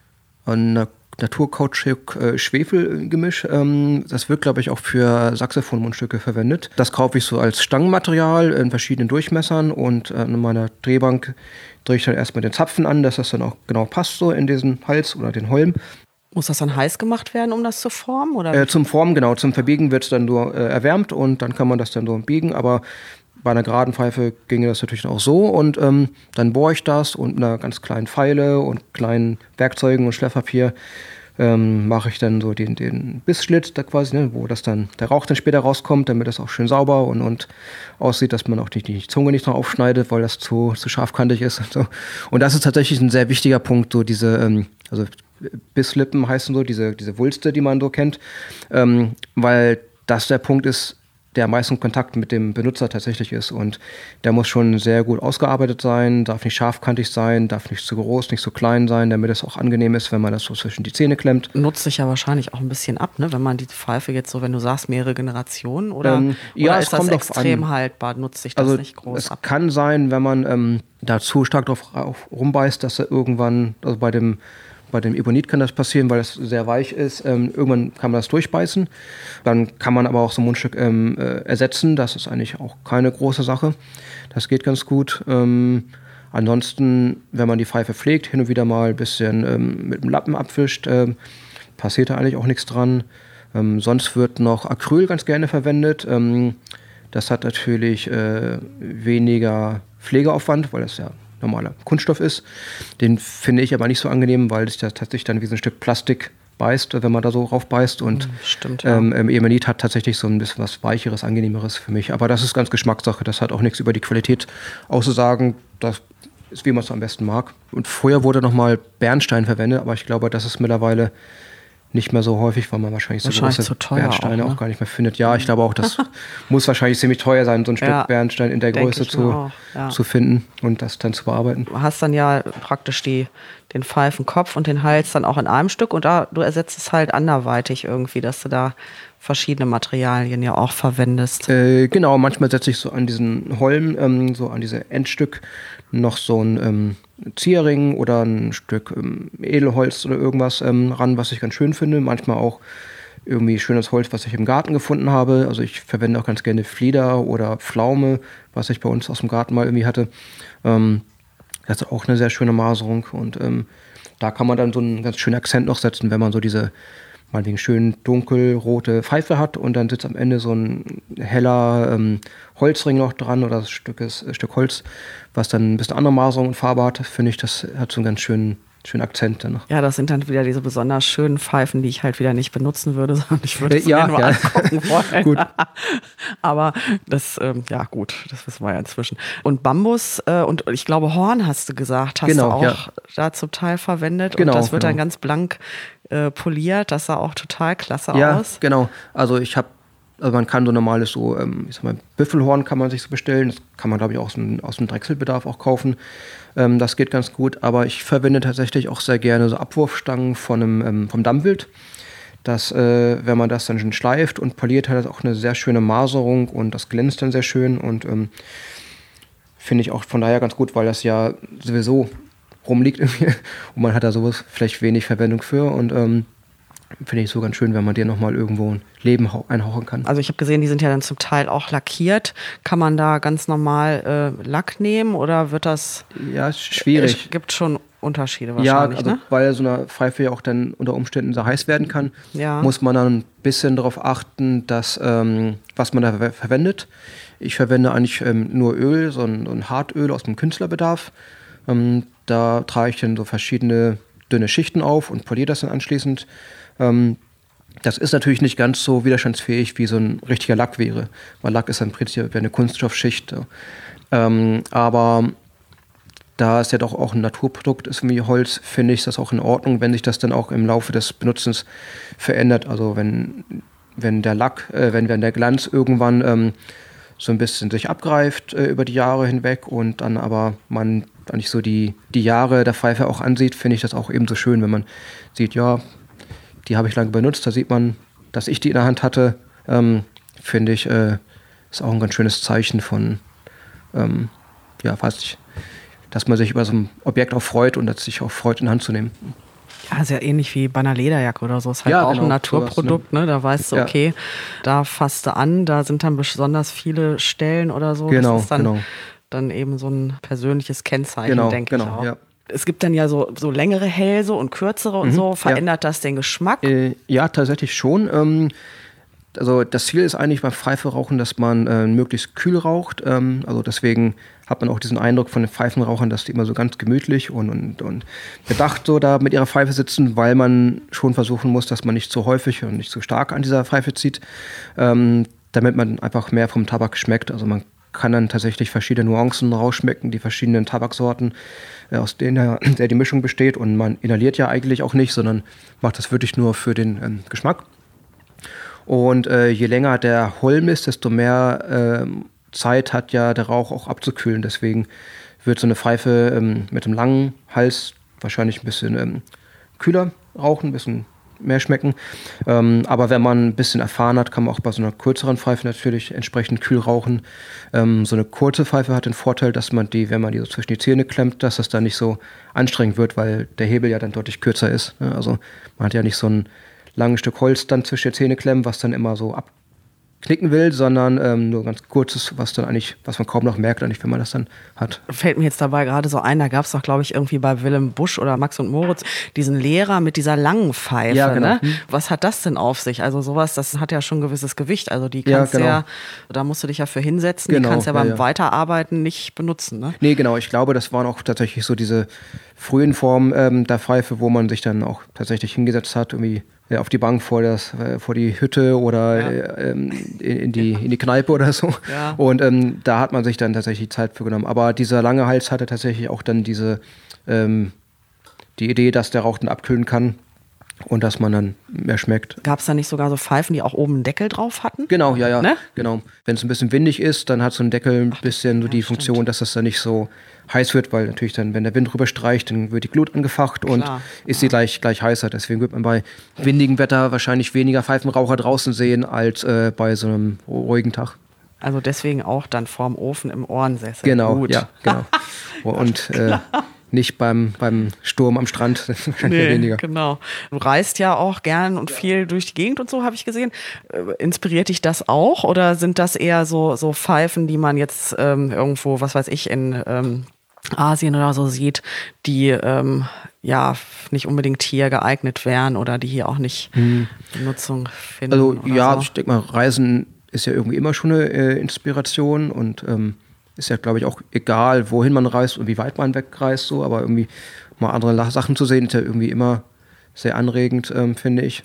Speaker 3: Naturkautschuk-Schwefel-Gemisch. Das wird, glaube ich, auch für Saxophon-Mundstücke verwendet. Das kaufe ich so als Stangenmaterial in verschiedenen Durchmessern und in meiner Drehbank drehe ich dann erstmal den Zapfen an, dass das dann auch genau passt so in diesen Hals oder den Holm.
Speaker 2: Muss das dann heiß gemacht werden, um das zu formen? Oder?
Speaker 3: Zum Formen, genau. Zum Verbiegen wird es dann nur erwärmt und dann kann man das dann so biegen, aber bei einer geraden Pfeife ginge das natürlich auch so und dann bohre ich das und mit einer ganz kleinen Feile und kleinen Werkzeugen und Schleifpapier mache ich dann so den Bissschlitt da quasi, ne, wo das dann der Rauch dann später rauskommt, damit das auch schön sauber und aussieht, dass man auch die Zunge nicht noch aufschneidet, weil das zu scharfkantig ist und so. Und das ist tatsächlich ein sehr wichtiger Punkt, so diese also Bisslippen heißen so, diese Wulste, die man so kennt, weil das der Punkt ist, der am meisten Kontakt mit dem Benutzer tatsächlich ist. Und der muss schon sehr gut ausgearbeitet sein, darf nicht scharfkantig sein, darf nicht zu groß, nicht zu klein sein, damit es auch angenehm ist, wenn man das so zwischen die Zähne klemmt.
Speaker 2: Nutzt sich ja wahrscheinlich auch ein bisschen ab, ne? Wenn man die Pfeife jetzt so, wenn du sagst, mehrere Generationen oder
Speaker 3: es
Speaker 2: ist das
Speaker 3: kommt drauf
Speaker 2: extrem
Speaker 3: an.
Speaker 2: haltbar, nutzt sich das nicht groß
Speaker 3: es
Speaker 2: ab?
Speaker 3: kann sein, wenn man da zu stark drauf rumbeißt, dass er irgendwann, also bei bei dem Ebonit kann das passieren, weil es sehr weich ist. Irgendwann kann man das durchbeißen. Dann kann man aber auch so ein Mundstück ersetzen. Das ist eigentlich auch keine große Sache. Das geht ganz gut. Ansonsten, wenn man die Pfeife pflegt, hin und wieder mal ein bisschen mit dem Lappen abwischt, passiert da eigentlich auch nichts dran. Sonst wird noch Acryl ganz gerne verwendet. Das hat natürlich weniger Pflegeaufwand, weil das ja normaler Kunststoff ist. Den finde ich aber nicht so angenehm, weil sich das tatsächlich dann wie so ein Stück Plastik beißt, wenn man da so rauf beißt. Und
Speaker 2: stimmt, ja.
Speaker 3: Ebonit hat tatsächlich so ein bisschen was Weicheres, Angenehmeres für mich. Aber das ist ganz Geschmackssache. Das hat auch nichts über die Qualität auszusagen. Das ist, wie man es am besten mag. Und früher wurde nochmal Bernstein verwendet, aber ich glaube, das ist mittlerweile nicht mehr so häufig, weil man wahrscheinlich so große
Speaker 2: zu teuer
Speaker 3: Bernsteine auch gar nicht mehr findet. Ja, ich glaube auch, das muss wahrscheinlich ziemlich teuer sein, so ein Stück Bernstein in der Größe zu finden und das dann zu bearbeiten.
Speaker 2: Du hast dann ja praktisch den Pfeifenkopf und den Hals dann auch in einem Stück und du ersetzt es halt anderweitig irgendwie, dass du da verschiedene Materialien ja auch verwendest.
Speaker 3: Genau, manchmal setze ich so an diesen Holm, so an diese Endstück noch so ein Zierring oder ein Stück Edelholz oder irgendwas ran, was ich ganz schön finde. Manchmal auch irgendwie schönes Holz, was ich im Garten gefunden habe. Also ich verwende auch ganz gerne Flieder oder Pflaume, was ich bei uns aus dem Garten mal irgendwie hatte. Das ist auch eine sehr schöne Maserung und da kann man dann so einen ganz schönen Akzent noch setzen, wenn man so diese meinetwegen schön dunkelrote Pfeife hat und dann sitzt am Ende so ein heller Holzring noch dran oder ein Stück Holz, was dann ein bisschen andere Maserung und Farbe hat, finde ich, das hat so einen ganz schönen Akzent dann noch.
Speaker 2: Ja, das sind dann wieder diese besonders schönen Pfeifen, die ich halt wieder nicht benutzen würde, sondern ich würde es mir nur angucken wollen. Gut. Aber das, gut, das wissen wir ja inzwischen. Und Bambus und ich glaube Horn hast du gesagt, hast du auch da zum Teil verwendet.
Speaker 3: Genau,
Speaker 2: und das wird dann ganz blank poliert, das sah auch total klasse aus.
Speaker 3: Ja, genau. Also man kann so normales Büffelhorn kann man sich so bestellen. Das kann man, glaube ich, auch aus dem Drechselbedarf auch kaufen. Das geht ganz gut. Aber ich verwende tatsächlich auch sehr gerne so Abwurfstangen vom Dammwild. Wenn man das dann schon schleift und poliert, hat das auch eine sehr schöne Maserung und das glänzt dann sehr schön. Und finde ich auch von daher ganz gut, weil das ja sowieso rumliegt irgendwie. Und man hat da sowas vielleicht wenig Verwendung für. Und finde ich so ganz schön, wenn man dir nochmal irgendwo ein Leben einhauchen kann.
Speaker 2: Also ich habe gesehen, die sind ja dann zum Teil auch lackiert. Kann man da ganz normal Lack nehmen oder wird das...
Speaker 3: Ja, ist schwierig.
Speaker 2: Es gibt schon Unterschiede wahrscheinlich,
Speaker 3: also,
Speaker 2: ne?
Speaker 3: Weil so eine Pfeife ja auch dann unter Umständen sehr heiß werden kann, muss man dann ein bisschen darauf achten, dass was man da verwendet. Ich verwende eigentlich nur Öl, so ein Hartöl aus dem Künstlerbedarf. Da trage ich dann so verschiedene dünne Schichten auf und poliere das dann anschließend. Das ist natürlich nicht ganz so widerstandsfähig, wie so ein richtiger Lack wäre. Weil Lack ist im Prinzip eine Kunststoffschicht. Aber da es ja doch auch ein Naturprodukt ist wie Holz, finde ich das auch in Ordnung, wenn sich das dann auch im Laufe des Benutzens verändert. Also wenn der Glanz irgendwann so ein bisschen sich abgreift über die Jahre hinweg und dann aber man eigentlich so die Jahre der Pfeife auch ansieht, finde ich das auch ebenso schön, wenn man sieht, ja, die habe ich lange benutzt, da sieht man, dass ich die in der Hand hatte, finde ich, ist auch ein ganz schönes Zeichen von, dass man sich über so ein Objekt auch freut und dass sich auch freut, in die Hand zu nehmen.
Speaker 2: Ja, ist ja ähnlich wie bei einer Lederjacke oder so. Ist halt auch ein Naturprodukt, sowas, ne? Da weißt du, okay, da fasst du an, da sind dann besonders viele Stellen oder so.
Speaker 3: Genau,
Speaker 2: das ist dann eben so ein persönliches Kennzeichen, denke ich auch. Ja. Es gibt dann ja so längere Hälse und kürzere und so. Verändert das den Geschmack?
Speaker 3: Ja, tatsächlich schon. Also das Ziel ist eigentlich beim Pfeiferauchen, dass man möglichst kühl raucht. Also deswegen hat man auch diesen Eindruck von den Pfeifenrauchern, dass die immer so ganz gemütlich und bedacht so da mit ihrer Pfeife sitzen, weil man schon versuchen muss, dass man nicht zu häufig und nicht zu stark an dieser Pfeife zieht, damit man einfach mehr vom Tabak schmeckt. Also man kann dann tatsächlich verschiedene Nuancen rausschmecken, die verschiedenen Tabaksorten, aus denen der die Mischung besteht. Und man inhaliert ja eigentlich auch nicht, sondern macht das wirklich nur für den Geschmack. Und je länger der Holm ist, desto mehr Zeit hat ja der Rauch auch abzukühlen. Deswegen wird so eine Pfeife mit einem langen Hals wahrscheinlich ein bisschen kühler rauchen, ein bisschen mehr schmecken. Aber wenn man ein bisschen erfahren hat, kann man auch bei so einer kürzeren Pfeife natürlich entsprechend kühl rauchen. So eine kurze Pfeife hat den Vorteil, dass man die, wenn man die so zwischen die Zähne klemmt, dass das dann nicht so anstrengend wird, weil der Hebel ja dann deutlich kürzer ist. Ne? Also man hat ja nicht so ein langes Stück Holz dann zwischen die Zähne klemmen, was dann immer so abknicken will, sondern nur ganz kurzes, was man kaum noch merkt, eigentlich, wenn man das dann hat.
Speaker 2: Fällt mir jetzt dabei gerade so ein, da gab es doch, glaube ich, irgendwie bei Willem Busch oder Max und Moritz diesen Lehrer mit dieser langen Pfeife.
Speaker 3: Ja, genau.
Speaker 2: Ne? Was hat das denn auf sich? Also sowas, das hat ja schon ein gewisses Gewicht. Also die kannst da musst du dich ja für hinsetzen, die kannst du ja beim Weiterarbeiten nicht benutzen. Ne?
Speaker 3: Nee, genau. Ich glaube, das waren auch tatsächlich so diese frühen Formen der Pfeife, wo man sich dann auch tatsächlich hingesetzt hat, irgendwie auf die Bank vor die Hütte oder in die Kneipe oder so. Ja. Und da hat man sich dann tatsächlich Zeit für genommen. Aber dieser lange Hals hatte tatsächlich auch dann die Idee, dass der Rauch dann abkühlen kann und dass man dann mehr schmeckt.
Speaker 2: Gab es da nicht sogar so Pfeifen, die auch oben einen Deckel drauf hatten?
Speaker 3: Genau, ja. Ne? Genau. Wenn es ein bisschen windig ist, dann hat so ein Deckel ein bisschen so die Funktion, dass das dann nicht so heiß wird, weil natürlich dann, wenn der Wind rüber streicht, dann wird die Glut angefacht und ist sie gleich heißer. Deswegen wird man bei windigem Wetter wahrscheinlich weniger Pfeifenraucher draußen sehen als bei so einem ruhigen Tag.
Speaker 2: Also deswegen auch dann vorm Ofen im Ohrensessel.
Speaker 3: Genau,
Speaker 2: Gut.
Speaker 3: Ja, genau. Und nicht beim Sturm am Strand, wahrscheinlich weniger.
Speaker 2: Genau. Du reist ja auch gern und viel durch die Gegend und so, habe ich gesehen. Inspiriert dich das auch oder sind das eher so Pfeifen, die man jetzt irgendwo, was weiß ich, in Asien oder so sieht, die nicht unbedingt hier geeignet wären oder die hier auch nicht Nutzung finden?
Speaker 3: Also ja, ich denke mal, Reisen ist ja irgendwie immer schon eine Inspiration und ist ja, glaube ich, auch egal, wohin man reist und wie weit man wegreist, so, aber irgendwie mal andere Sachen zu sehen, ist ja irgendwie immer sehr anregend, finde ich.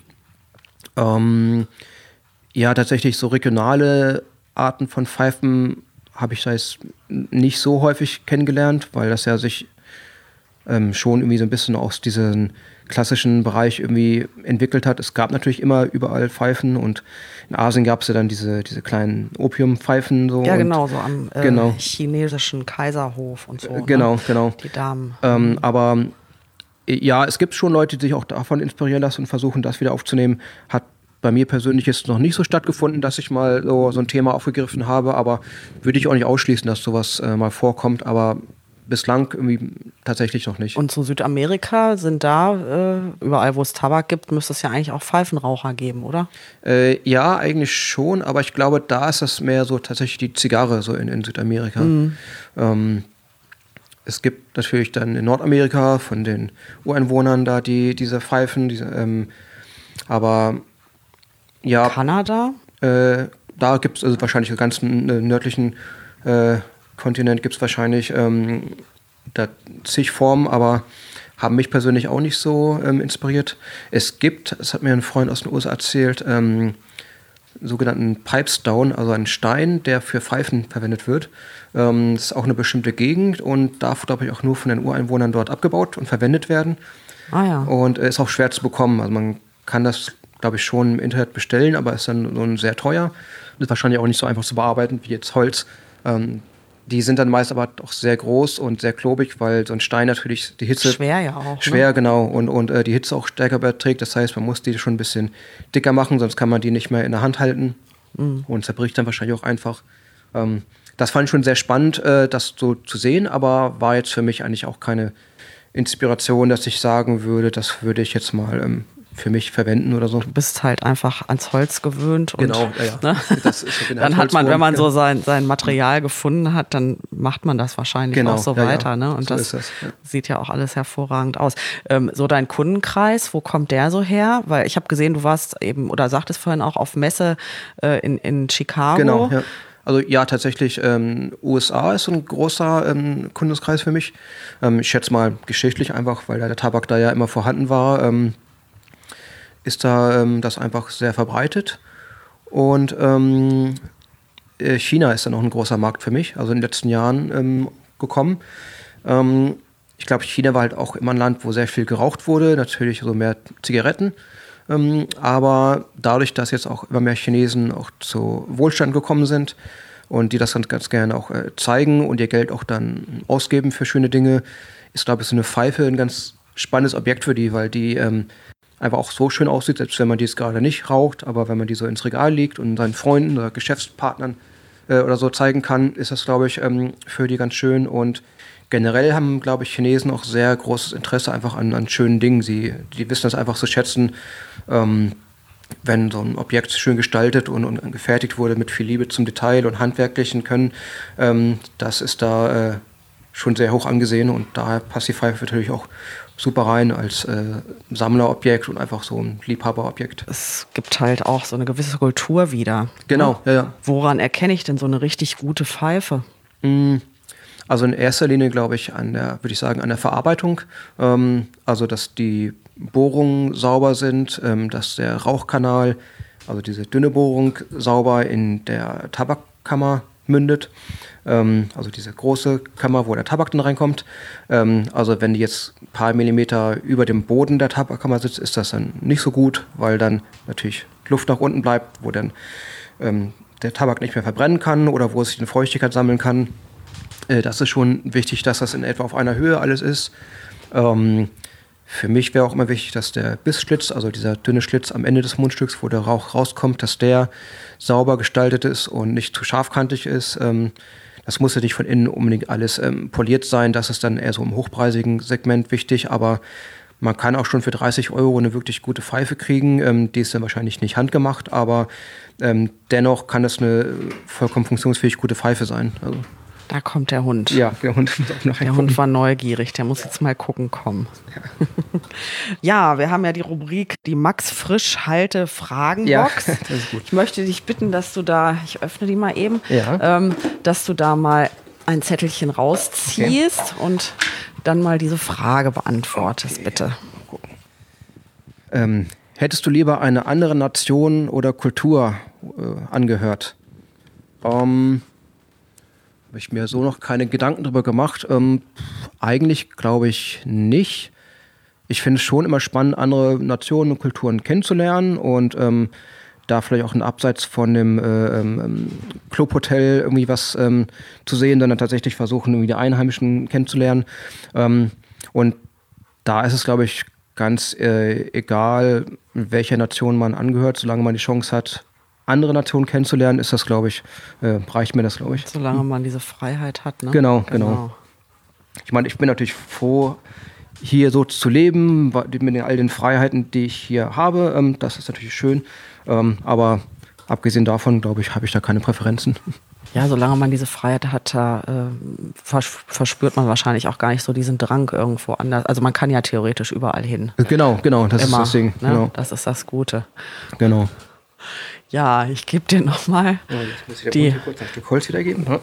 Speaker 3: Tatsächlich so regionale Arten von Pfeifen habe ich da jetzt nicht so häufig kennengelernt, weil das ja sich schon irgendwie so ein bisschen aus diesem klassischen Bereich irgendwie entwickelt hat. Es gab natürlich immer überall Pfeifen und in Asien gab es ja dann diese kleinen Opiumpfeifen. So
Speaker 2: ja, genau, so am chinesischen Kaiserhof und so.
Speaker 3: Genau.
Speaker 2: Die Damen.
Speaker 3: Aber ja, es gibt schon Leute, die sich auch davon inspirieren lassen und versuchen, das wieder aufzunehmen. Hat bei mir persönlich jetzt noch nicht so stattgefunden, dass ich mal so ein Thema aufgegriffen habe, aber würde ich auch nicht ausschließen, dass sowas mal vorkommt, aber bislang irgendwie tatsächlich noch nicht.
Speaker 2: Und zu Südamerika sind da, überall wo es Tabak gibt, müsste es ja eigentlich auch Pfeifenraucher geben, oder?
Speaker 3: Ja, eigentlich schon, aber ich glaube, da ist das mehr so tatsächlich die Zigarre so in Südamerika. Es gibt natürlich dann in Nordamerika von den Ureinwohnern da diese Pfeifen, aber ja.
Speaker 2: Kanada?
Speaker 3: Da gibt es also wahrscheinlich den ganzen nördlichen Kontinent gibt es wahrscheinlich da zig Formen, aber haben mich persönlich auch nicht so inspiriert. Es gibt, das hat mir ein Freund aus den USA erzählt, sogenannten Pipestone, also einen Stein, der für Pfeifen verwendet wird. Das ist auch eine bestimmte Gegend und darf, glaube ich, auch nur von den Ureinwohnern dort abgebaut und verwendet werden.
Speaker 2: Ah ja.
Speaker 3: Und ist auch schwer zu bekommen. Also man kann das, glaube ich, schon im Internet bestellen, aber ist dann so sehr teuer. Das ist wahrscheinlich auch nicht so einfach zu bearbeiten wie jetzt Holz. Die sind dann meist aber doch sehr groß und sehr klobig, weil so ein Stein natürlich die Hitze...
Speaker 2: Schwer ja auch.
Speaker 3: Schwer, ne? Genau. Und die Hitze auch stärker überträgt. Das heißt, man muss die schon ein bisschen dicker machen, sonst kann man die nicht mehr in der Hand halten. Und zerbricht dann wahrscheinlich auch einfach. Das fand ich schon sehr spannend, das so zu sehen, aber war jetzt für mich eigentlich auch keine Inspiration, dass ich sagen würde, das würde ich jetzt mal für mich verwenden oder so.
Speaker 2: Du bist halt einfach ans Holz gewöhnt.
Speaker 3: Genau,
Speaker 2: und,
Speaker 3: ja.
Speaker 2: Ne? Das ist ja dann hat man, wenn man so sein Material gefunden hat, dann macht man das wahrscheinlich auch so weiter. Ne? Und so das sieht ja auch alles hervorragend aus. So dein Kundenkreis, wo kommt der so her? Weil ich habe gesehen, du warst eben, oder sagtest vorhin auch auf Messe in Chicago.
Speaker 3: Genau, ja. Also ja, tatsächlich, USA ist so ein großer Kundenkreis für mich. Ich schätze mal geschichtlich einfach, weil der Tabak da ja immer vorhanden war, ist da das einfach sehr verbreitet. Und China ist dann auch ein großer Markt für mich, also in den letzten Jahren gekommen. Ich glaube, China war halt auch immer ein Land, wo sehr viel geraucht wurde, natürlich so mehr Zigaretten. Aber dadurch, dass jetzt auch immer mehr Chinesen auch zu Wohlstand gekommen sind und die das ganz gerne auch zeigen und ihr Geld auch dann ausgeben für schöne Dinge, ist, glaube ich, so eine Pfeife ein ganz spannendes Objekt für die, weil die einfach auch so schön aussieht, selbst wenn man die jetzt gerade nicht raucht, aber wenn man die so ins Regal legt und seinen Freunden oder Geschäftspartnern oder so zeigen kann, ist das, glaube ich, für die ganz schön. Und generell haben, glaube ich, Chinesen auch sehr großes Interesse einfach an schönen Dingen. Die wissen das einfach zu schätzen, wenn so ein Objekt schön gestaltet und gefertigt wurde mit viel Liebe zum Detail und handwerklichen Können. Das ist da schon sehr hoch angesehen und daher passt die Pfeife natürlich auch super rein als Sammlerobjekt und einfach so ein Liebhaberobjekt.
Speaker 2: Es gibt halt auch so eine gewisse Kultur wieder.
Speaker 3: Genau,
Speaker 2: ne?
Speaker 3: ja.
Speaker 2: Woran erkenne ich denn so eine richtig gute Pfeife?
Speaker 3: Also in erster Linie, glaube ich, an der Verarbeitung. Also, dass die Bohrungen sauber sind, dass der Rauchkanal, also diese dünne Bohrung, sauber in der Tabakkammer mündet. Also diese große Kammer, wo der Tabak dann reinkommt. Also wenn die jetzt ein paar Millimeter über dem Boden der Tabakkammer sitzt, ist das dann nicht so gut, weil dann natürlich Luft nach unten bleibt, wo dann der Tabak nicht mehr verbrennen kann oder wo es sich in Feuchtigkeit sammeln kann. Das ist schon wichtig, dass das in etwa auf einer Höhe alles ist. Für mich wäre auch immer wichtig, dass der Bissschlitz, also dieser dünne Schlitz am Ende des Mundstücks, wo der Rauch rauskommt, dass der sauber gestaltet ist und nicht zu scharfkantig ist. Das muss ja nicht von innen unbedingt alles poliert sein. Das ist dann eher so im hochpreisigen Segment wichtig. Aber man kann auch schon für 30 € eine wirklich gute Pfeife kriegen. Die ist dann wahrscheinlich nicht handgemacht, aber dennoch kann das eine vollkommen funktionsfähig gute Pfeife sein. Also.
Speaker 2: Da kommt der Hund.
Speaker 3: Ja, der Hund muss auch noch
Speaker 2: Der Hund war neugierig, der muss jetzt mal gucken kommen. Ja, wir haben ja die Rubrik, die Max Frisch Halte Fragenbox.
Speaker 3: Ja, das ist gut.
Speaker 2: Ich möchte dich bitten, dass du da, ich öffne die mal eben,
Speaker 3: Ja.
Speaker 2: dass du da mal ein Zettelchen rausziehst und dann mal diese Frage beantwortest, bitte.
Speaker 3: Hättest du lieber eine andere Nation oder Kultur angehört? Habe ich mir so noch keine Gedanken drüber gemacht. Eigentlich glaube ich nicht. Ich finde es schon immer spannend, andere Nationen und Kulturen kennenzulernen und da vielleicht auch ein Abseits von dem Clubhotel irgendwie was zu sehen, dann tatsächlich versuchen, irgendwie die Einheimischen kennenzulernen. Und da ist es, glaube ich, ganz egal, welcher Nation man angehört, solange man die Chance hat, andere Nationen kennenzulernen, ist das, glaube ich, reicht mir das, glaube ich.
Speaker 2: Solange man diese Freiheit hat, ne?
Speaker 3: Genau. Ich meine, ich bin natürlich froh, hier so zu leben, mit all den Freiheiten, die ich hier habe. Das ist natürlich schön. Aber abgesehen davon, glaube ich, habe ich da keine Präferenzen.
Speaker 2: Ja, solange man diese Freiheit hat, da verspürt man wahrscheinlich auch gar nicht so diesen Drang irgendwo anders. Also man kann ja theoretisch überall hin.
Speaker 3: Genau, das
Speaker 2: Immer,
Speaker 3: ist das Ding.
Speaker 2: ne?
Speaker 3: Genau.
Speaker 2: Das ist das Gute.
Speaker 3: Genau.
Speaker 2: Ja, ich gebe dir nochmal
Speaker 3: Jetzt muss ich dir kurz ein Stück Holz wiedergeben. Ja.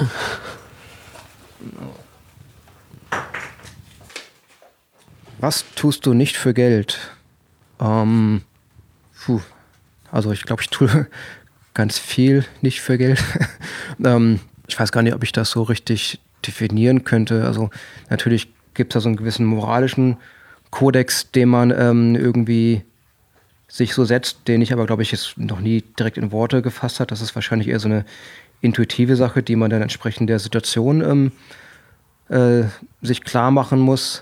Speaker 3: Was tust du nicht für Geld? Also ich glaube, ich tue ganz viel nicht für Geld. Ich weiß gar nicht, ob ich das so richtig definieren könnte. Also natürlich gibt es da so einen gewissen moralischen Kodex, den man irgendwie sich so setzt, den ich aber, glaube ich, jetzt noch nie direkt in Worte gefasst hat. Das ist wahrscheinlich eher so eine intuitive Sache, die man dann entsprechend der Situation sich klar machen muss.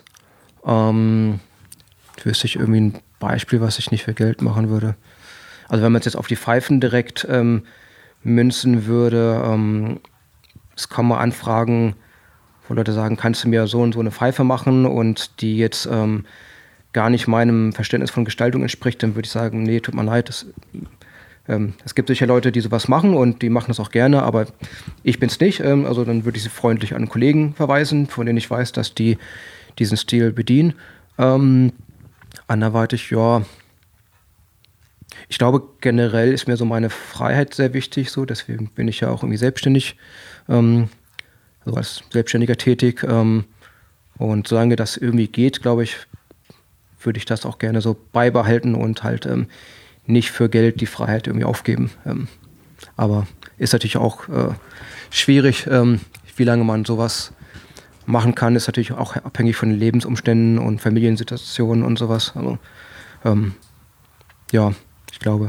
Speaker 3: Wüsste ich irgendwie ein Beispiel, was ich nicht für Geld machen würde. Also wenn man es jetzt auf die Pfeifen direkt münzen würde, es kommen mal Anfragen, wo Leute sagen, kannst du mir so und so eine Pfeife machen und die jetzt gar nicht meinem Verständnis von Gestaltung entspricht, dann würde ich sagen, nee, tut mir leid, es gibt sicher Leute, die sowas machen und die machen das auch gerne, aber ich bin's nicht. Also dann würde ich sie freundlich an Kollegen verweisen, von denen ich weiß, dass die diesen Stil bedienen. Anderweitig, ja. Ich glaube, generell ist mir so meine Freiheit sehr wichtig, so, deswegen bin ich ja auch irgendwie selbstständig, also als Selbstständiger tätig. Und solange das irgendwie geht, glaube ich, würde ich das auch gerne so beibehalten und halt nicht für Geld die Freiheit irgendwie aufgeben. Aber ist natürlich auch schwierig, wie lange man sowas machen kann, ist natürlich auch abhängig von den Lebensumständen und Familiensituationen und sowas. Also, ja, ich glaube,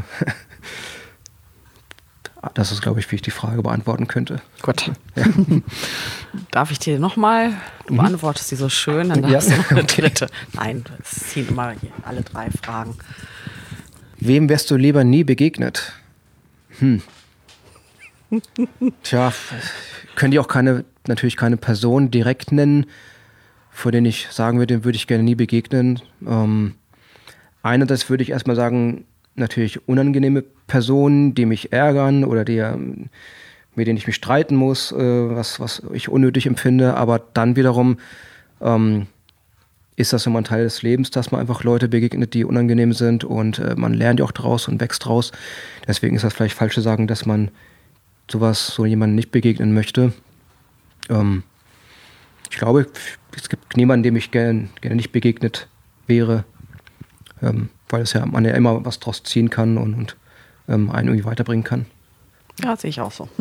Speaker 3: das ist, glaube ich, wie ich die Frage beantworten könnte.
Speaker 2: Gut. Ja. Darf ich dir nochmal? Du beantwortest die so schön, dann darfst du noch eine dritte. Nein, es ziehen immer alle 3 Fragen.
Speaker 3: Wem wärst du lieber nie begegnet? Tja, könnte ich auch natürlich keine Person direkt nennen, vor denen ich sagen würde, dem würde ich gerne nie begegnen. Einerseits würde ich erstmal sagen, natürlich unangenehme Personen, die mich ärgern oder mit denen ich mich streiten muss, was ich unnötig empfinde. Aber dann wiederum ist das immer ein Teil des Lebens, dass man einfach Leute begegnet, die unangenehm sind und man lernt ja auch draus und wächst draus. Deswegen ist das vielleicht falsch zu sagen, dass man so jemandem nicht begegnen möchte. Ich glaube, es gibt niemanden, dem ich gerne nicht begegnet wäre, weil man ja immer was draus ziehen kann und einen irgendwie weiterbringen kann.
Speaker 2: Ja, sehe ich auch so.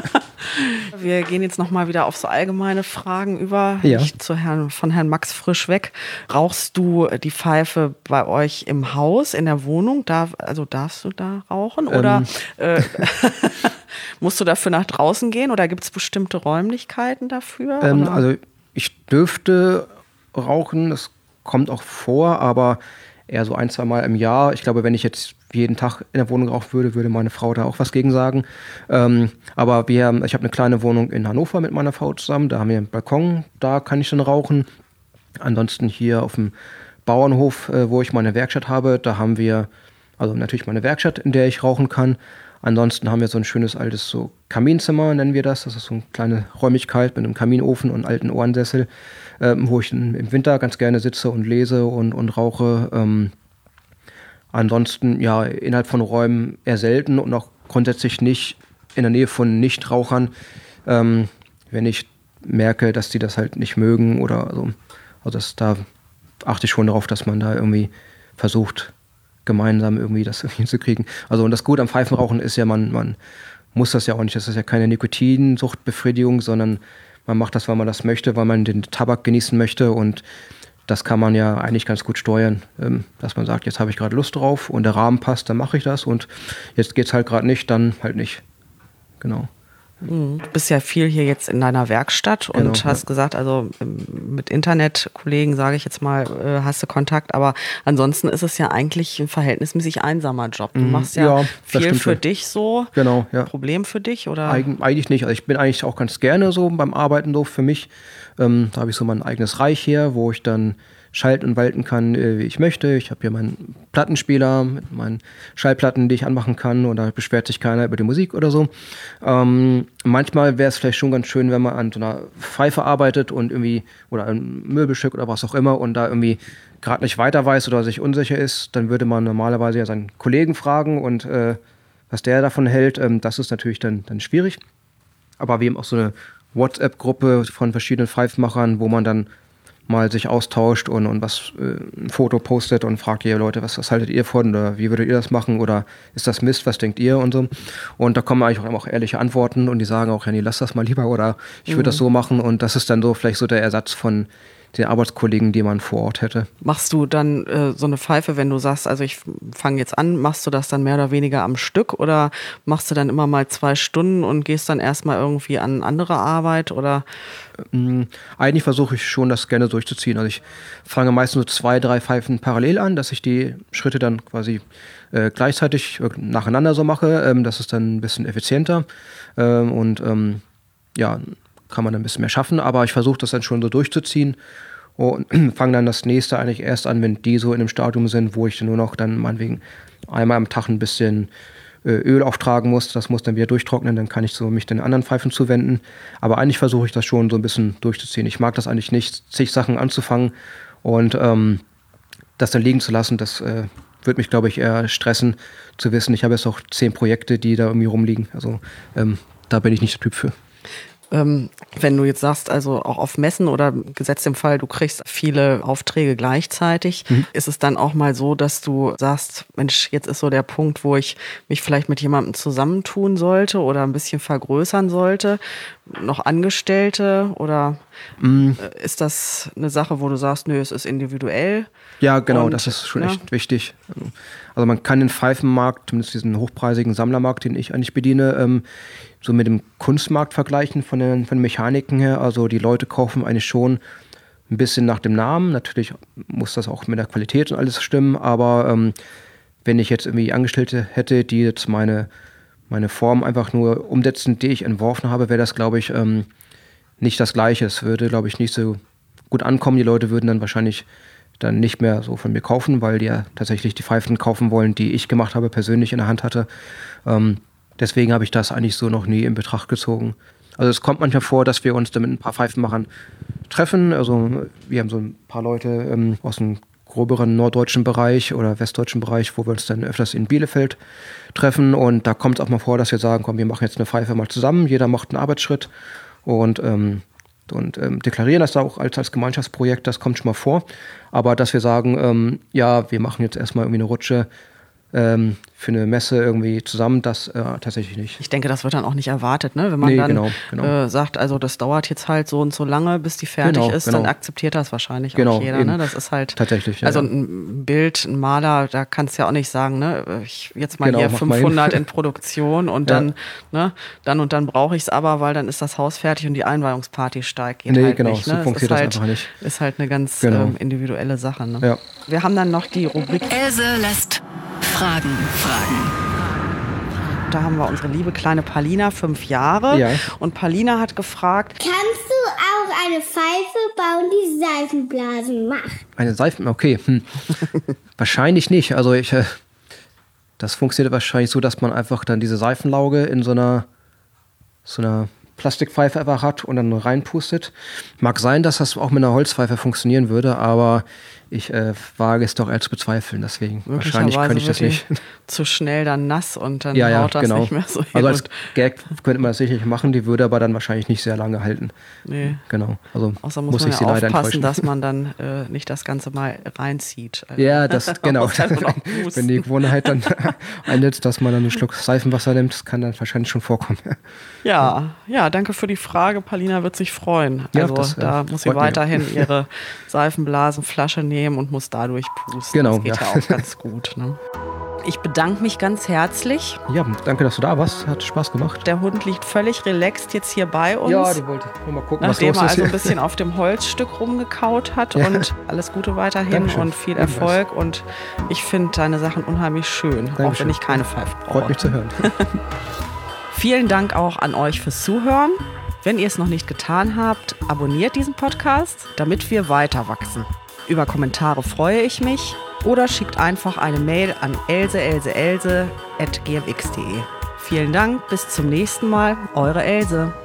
Speaker 2: Wir gehen jetzt nochmal wieder auf so allgemeine Fragen über.
Speaker 3: Ja.
Speaker 2: Von Herrn Max Frisch weg. Rauchst du die Pfeife bei euch im Haus, in der Wohnung? Darfst du da rauchen? Oder musst du dafür nach draußen gehen? Oder gibt es bestimmte Räumlichkeiten dafür?
Speaker 3: Also ich dürfte rauchen, das kommt auch vor, aber eher so 1-2 Mal im Jahr. Ich glaube, wenn ich jetzt jeden Tag in der Wohnung rauchen würde meine Frau da auch was gegen sagen. Aber ich habe eine kleine Wohnung in Hannover mit meiner Frau zusammen. Da haben wir einen Balkon, da kann ich dann rauchen. Ansonsten hier auf dem Bauernhof, wo ich meine Werkstatt habe, da haben wir also natürlich meine Werkstatt, in der ich rauchen kann. Ansonsten haben wir so ein schönes altes so Kaminzimmer, nennen wir das. Das ist so eine kleine Räumlichkeit mit einem Kaminofen und einem alten Ohrensessel, wo ich im Winter ganz gerne sitze und lese und rauche. Ansonsten, ja, innerhalb von Räumen eher selten und auch grundsätzlich nicht in der Nähe von Nichtrauchern, wenn ich merke, dass die das halt nicht mögen oder so. Also da achte ich schon darauf, dass man da irgendwie versucht, gemeinsam irgendwie das hinzukriegen. Also und das Gute am Pfeifenrauchen ist ja, man muss das ja auch nicht. Das ist ja keine Nikotinsuchtbefriedigung, sondern man macht das, weil man das möchte, weil man den Tabak genießen möchte und das kann man ja eigentlich ganz gut steuern, dass man sagt, jetzt habe ich gerade Lust drauf und der Rahmen passt, dann mache ich das und jetzt geht es halt gerade nicht, dann halt nicht. Genau.
Speaker 2: Du bist ja viel hier jetzt in deiner Werkstatt und hast gesagt, also mit Internetkollegen, sage ich jetzt mal, hast du Kontakt, aber ansonsten ist es ja eigentlich ein verhältnismäßig einsamer Job. Du machst ja viel für dich so.
Speaker 3: Genau, ja.
Speaker 2: Problem für dich? Oder?
Speaker 3: Eigentlich nicht. Also ich bin eigentlich auch ganz gerne so beim Arbeiten so für mich. Da habe ich so mein eigenes Reich hier, wo ich dann schalten und walten kann, wie ich möchte. Ich habe hier meinen Plattenspieler mit meinen Schallplatten, die ich anmachen kann und da beschwert sich keiner über die Musik oder so. Manchmal wäre es vielleicht schon ganz schön, wenn man an so einer Pfeife arbeitet und irgendwie oder ein Möbelstück oder was auch immer und da irgendwie gerade nicht weiter weiß oder sich unsicher ist, dann würde man normalerweise ja seinen Kollegen fragen und was der davon hält. Das ist natürlich dann schwierig. Aber wir haben auch so eine WhatsApp-Gruppe von verschiedenen Pfeifenmachern, wo man dann mal sich austauscht und ein Foto postet und fragt ihr Leute, was haltet ihr von oder wie würdet ihr das machen oder ist das Mist, was denkt ihr und so. Und da kommen eigentlich auch ehrliche Antworten und die sagen auch, ja nee, lass das mal lieber oder ich würde das so machen und das ist dann so vielleicht so der Ersatz von den Arbeitskollegen, die man vor Ort hätte.
Speaker 2: Machst du dann so eine Pfeife, wenn du sagst, also ich fange jetzt an, machst du das dann mehr oder weniger am Stück oder machst du dann immer mal 2 Stunden und gehst dann erstmal irgendwie an andere Arbeit oder?
Speaker 3: Eigentlich versuche ich schon, das gerne durchzuziehen. Also ich fange meistens so 2, 3 Pfeifen parallel an, dass ich die Schritte dann quasi gleichzeitig nacheinander so mache. Das ist dann ein bisschen effizienter kann man dann ein bisschen mehr schaffen, aber ich versuche das dann schon so durchzuziehen und fange dann das nächste eigentlich erst an, wenn die so in einem Stadium sind, wo ich nur noch dann meinetwegen einmal am Tag ein bisschen Öl auftragen muss, das muss dann wieder durchtrocknen, dann kann ich so mich den anderen Pfeifen zuwenden, aber eigentlich versuche ich das schon so ein bisschen durchzuziehen. Ich mag das eigentlich nicht, zig Sachen anzufangen und das dann liegen zu lassen, das würde mich, glaube ich, eher stressen, zu wissen, ich habe jetzt auch 10 Projekte, die da irgendwie rumliegen, also da bin ich nicht der Typ für.
Speaker 2: Wenn du jetzt sagst, also auch auf Messen oder gesetzt im Fall, du kriegst viele Aufträge gleichzeitig, ist es dann auch mal so, dass du sagst, Mensch, jetzt ist so der Punkt, wo ich mich vielleicht mit jemandem zusammentun sollte oder ein bisschen vergrößern sollte, noch Angestellte oder ist das eine Sache, wo du sagst, nö, es ist individuell?
Speaker 3: Ja, genau, das ist schon echt wichtig. Also man kann den Pfeifenmarkt, zumindest diesen hochpreisigen Sammlermarkt, den ich eigentlich bediene, so mit dem Kunstmarkt vergleichen von den Mechaniken her. Also die Leute kaufen eigentlich schon ein bisschen nach dem Namen. Natürlich muss das auch mit der Qualität und alles stimmen, aber wenn ich jetzt irgendwie Angestellte hätte, die jetzt meine Form einfach nur umsetzen, die ich entworfen habe, wäre das, glaube ich, nicht das Gleiche. Es würde, glaube ich, nicht so gut ankommen. Die Leute würden dann wahrscheinlich dann nicht mehr so von mir kaufen, weil die ja tatsächlich die Pfeifen kaufen wollen, die ich gemacht habe, persönlich in der Hand hatte. Deswegen habe ich das eigentlich so noch nie in Betracht gezogen. Also es kommt manchmal vor, dass wir uns dann mit ein paar Pfeifenmachern treffen. Also wir haben so ein paar Leute aus dem gröberen norddeutschen Bereich oder westdeutschen Bereich, wo wir uns dann öfters in Bielefeld treffen. Und da kommt es auch mal vor, dass wir sagen, komm, wir machen jetzt eine Pfeife mal zusammen. Jeder macht einen Arbeitsschritt und deklarieren das da auch als Gemeinschaftsprojekt. Das kommt schon mal vor. Aber dass wir sagen, ja, wir machen jetzt erstmal irgendwie eine Rutsche für eine Messe irgendwie zusammen, das tatsächlich nicht.
Speaker 2: Ich denke, das wird dann auch nicht erwartet, ne? Wenn man dann
Speaker 3: genau.
Speaker 2: sagt, also das dauert jetzt halt so und so lange, bis die fertig ist, dann akzeptiert das wahrscheinlich auch jeder. Ne? Das ist halt
Speaker 3: tatsächlich. Ja,
Speaker 2: also ein Bild, ein Maler, da kannst du ja auch nicht sagen, ne? Ich jetzt mal hier 500 in Produktion und dann, ne? Dann und dann brauche ich es aber, weil dann ist das Haus fertig und die Einweihungsparty steigt. Geht halt nicht, ne?
Speaker 3: So funktioniert das einfach nicht.
Speaker 2: Ist halt eine ganz individuelle Sache. Ne?
Speaker 3: Ja.
Speaker 2: Wir haben dann noch die Rubrik
Speaker 1: Else lässt Fragen.
Speaker 2: Da haben wir unsere liebe kleine Palina, 5 Jahre. Ja. Und Palina hat gefragt:
Speaker 4: Kannst du auch eine Pfeife bauen, die Seifenblasen macht?
Speaker 3: Eine Seifen? Okay. Wahrscheinlich nicht. Also das funktioniert wahrscheinlich so, dass man einfach dann diese Seifenlauge in so einer Plastikpfeife einfach hat und dann reinpustet. Mag sein, dass das auch mit einer Holzpfeife funktionieren würde, aber ich wage es doch eher zu bezweifeln. Deswegen wahrscheinlich könnte ich das nicht.
Speaker 2: Zu schnell dann nass und dann haut das nicht mehr so hin.
Speaker 3: Also als Gag könnte man das sicherlich machen, die würde aber dann wahrscheinlich nicht sehr lange halten.
Speaker 2: Nee.
Speaker 3: Genau. Also
Speaker 2: außer muss man ja aufpassen, dass man dann nicht das Ganze mal reinzieht. Also
Speaker 3: ja, das genau. Wenn die Gewohnheit dann einsetzt, dass man dann einen Schluck Seifenwasser nimmt, das kann dann wahrscheinlich schon vorkommen.
Speaker 2: Ja, danke für die Frage. Palina wird sich freuen. Also
Speaker 3: ja,
Speaker 2: da muss sie weiterhin ihre Seifenblasenflasche nehmen und muss dadurch pusten.
Speaker 3: Genau,
Speaker 2: das geht ja auch ganz gut. Ne? Ich bedanke mich ganz herzlich.
Speaker 3: Ja, danke, dass du da warst. Hat Spaß gemacht.
Speaker 2: Der Hund liegt völlig relaxed jetzt hier bei uns.
Speaker 3: Ja, die wollte nur mal gucken, was los ist.
Speaker 2: Nachdem er also ein bisschen auf dem Holzstück rumgekaut hat. Ja. Und alles Gute weiterhin. Dankeschön. Und viel Erfolg. Und ich finde deine Sachen unheimlich schön, Dankeschön. Auch wenn ich keine Pfeife brauche.
Speaker 3: Freut mich zu hören.
Speaker 2: Vielen Dank auch an euch fürs Zuhören. Wenn ihr es noch nicht getan habt, abonniert diesen Podcast, damit wir weiter wachsen. Über Kommentare freue ich mich oder schickt einfach eine Mail an else@gmx.de. Vielen Dank, bis zum nächsten Mal, eure Else.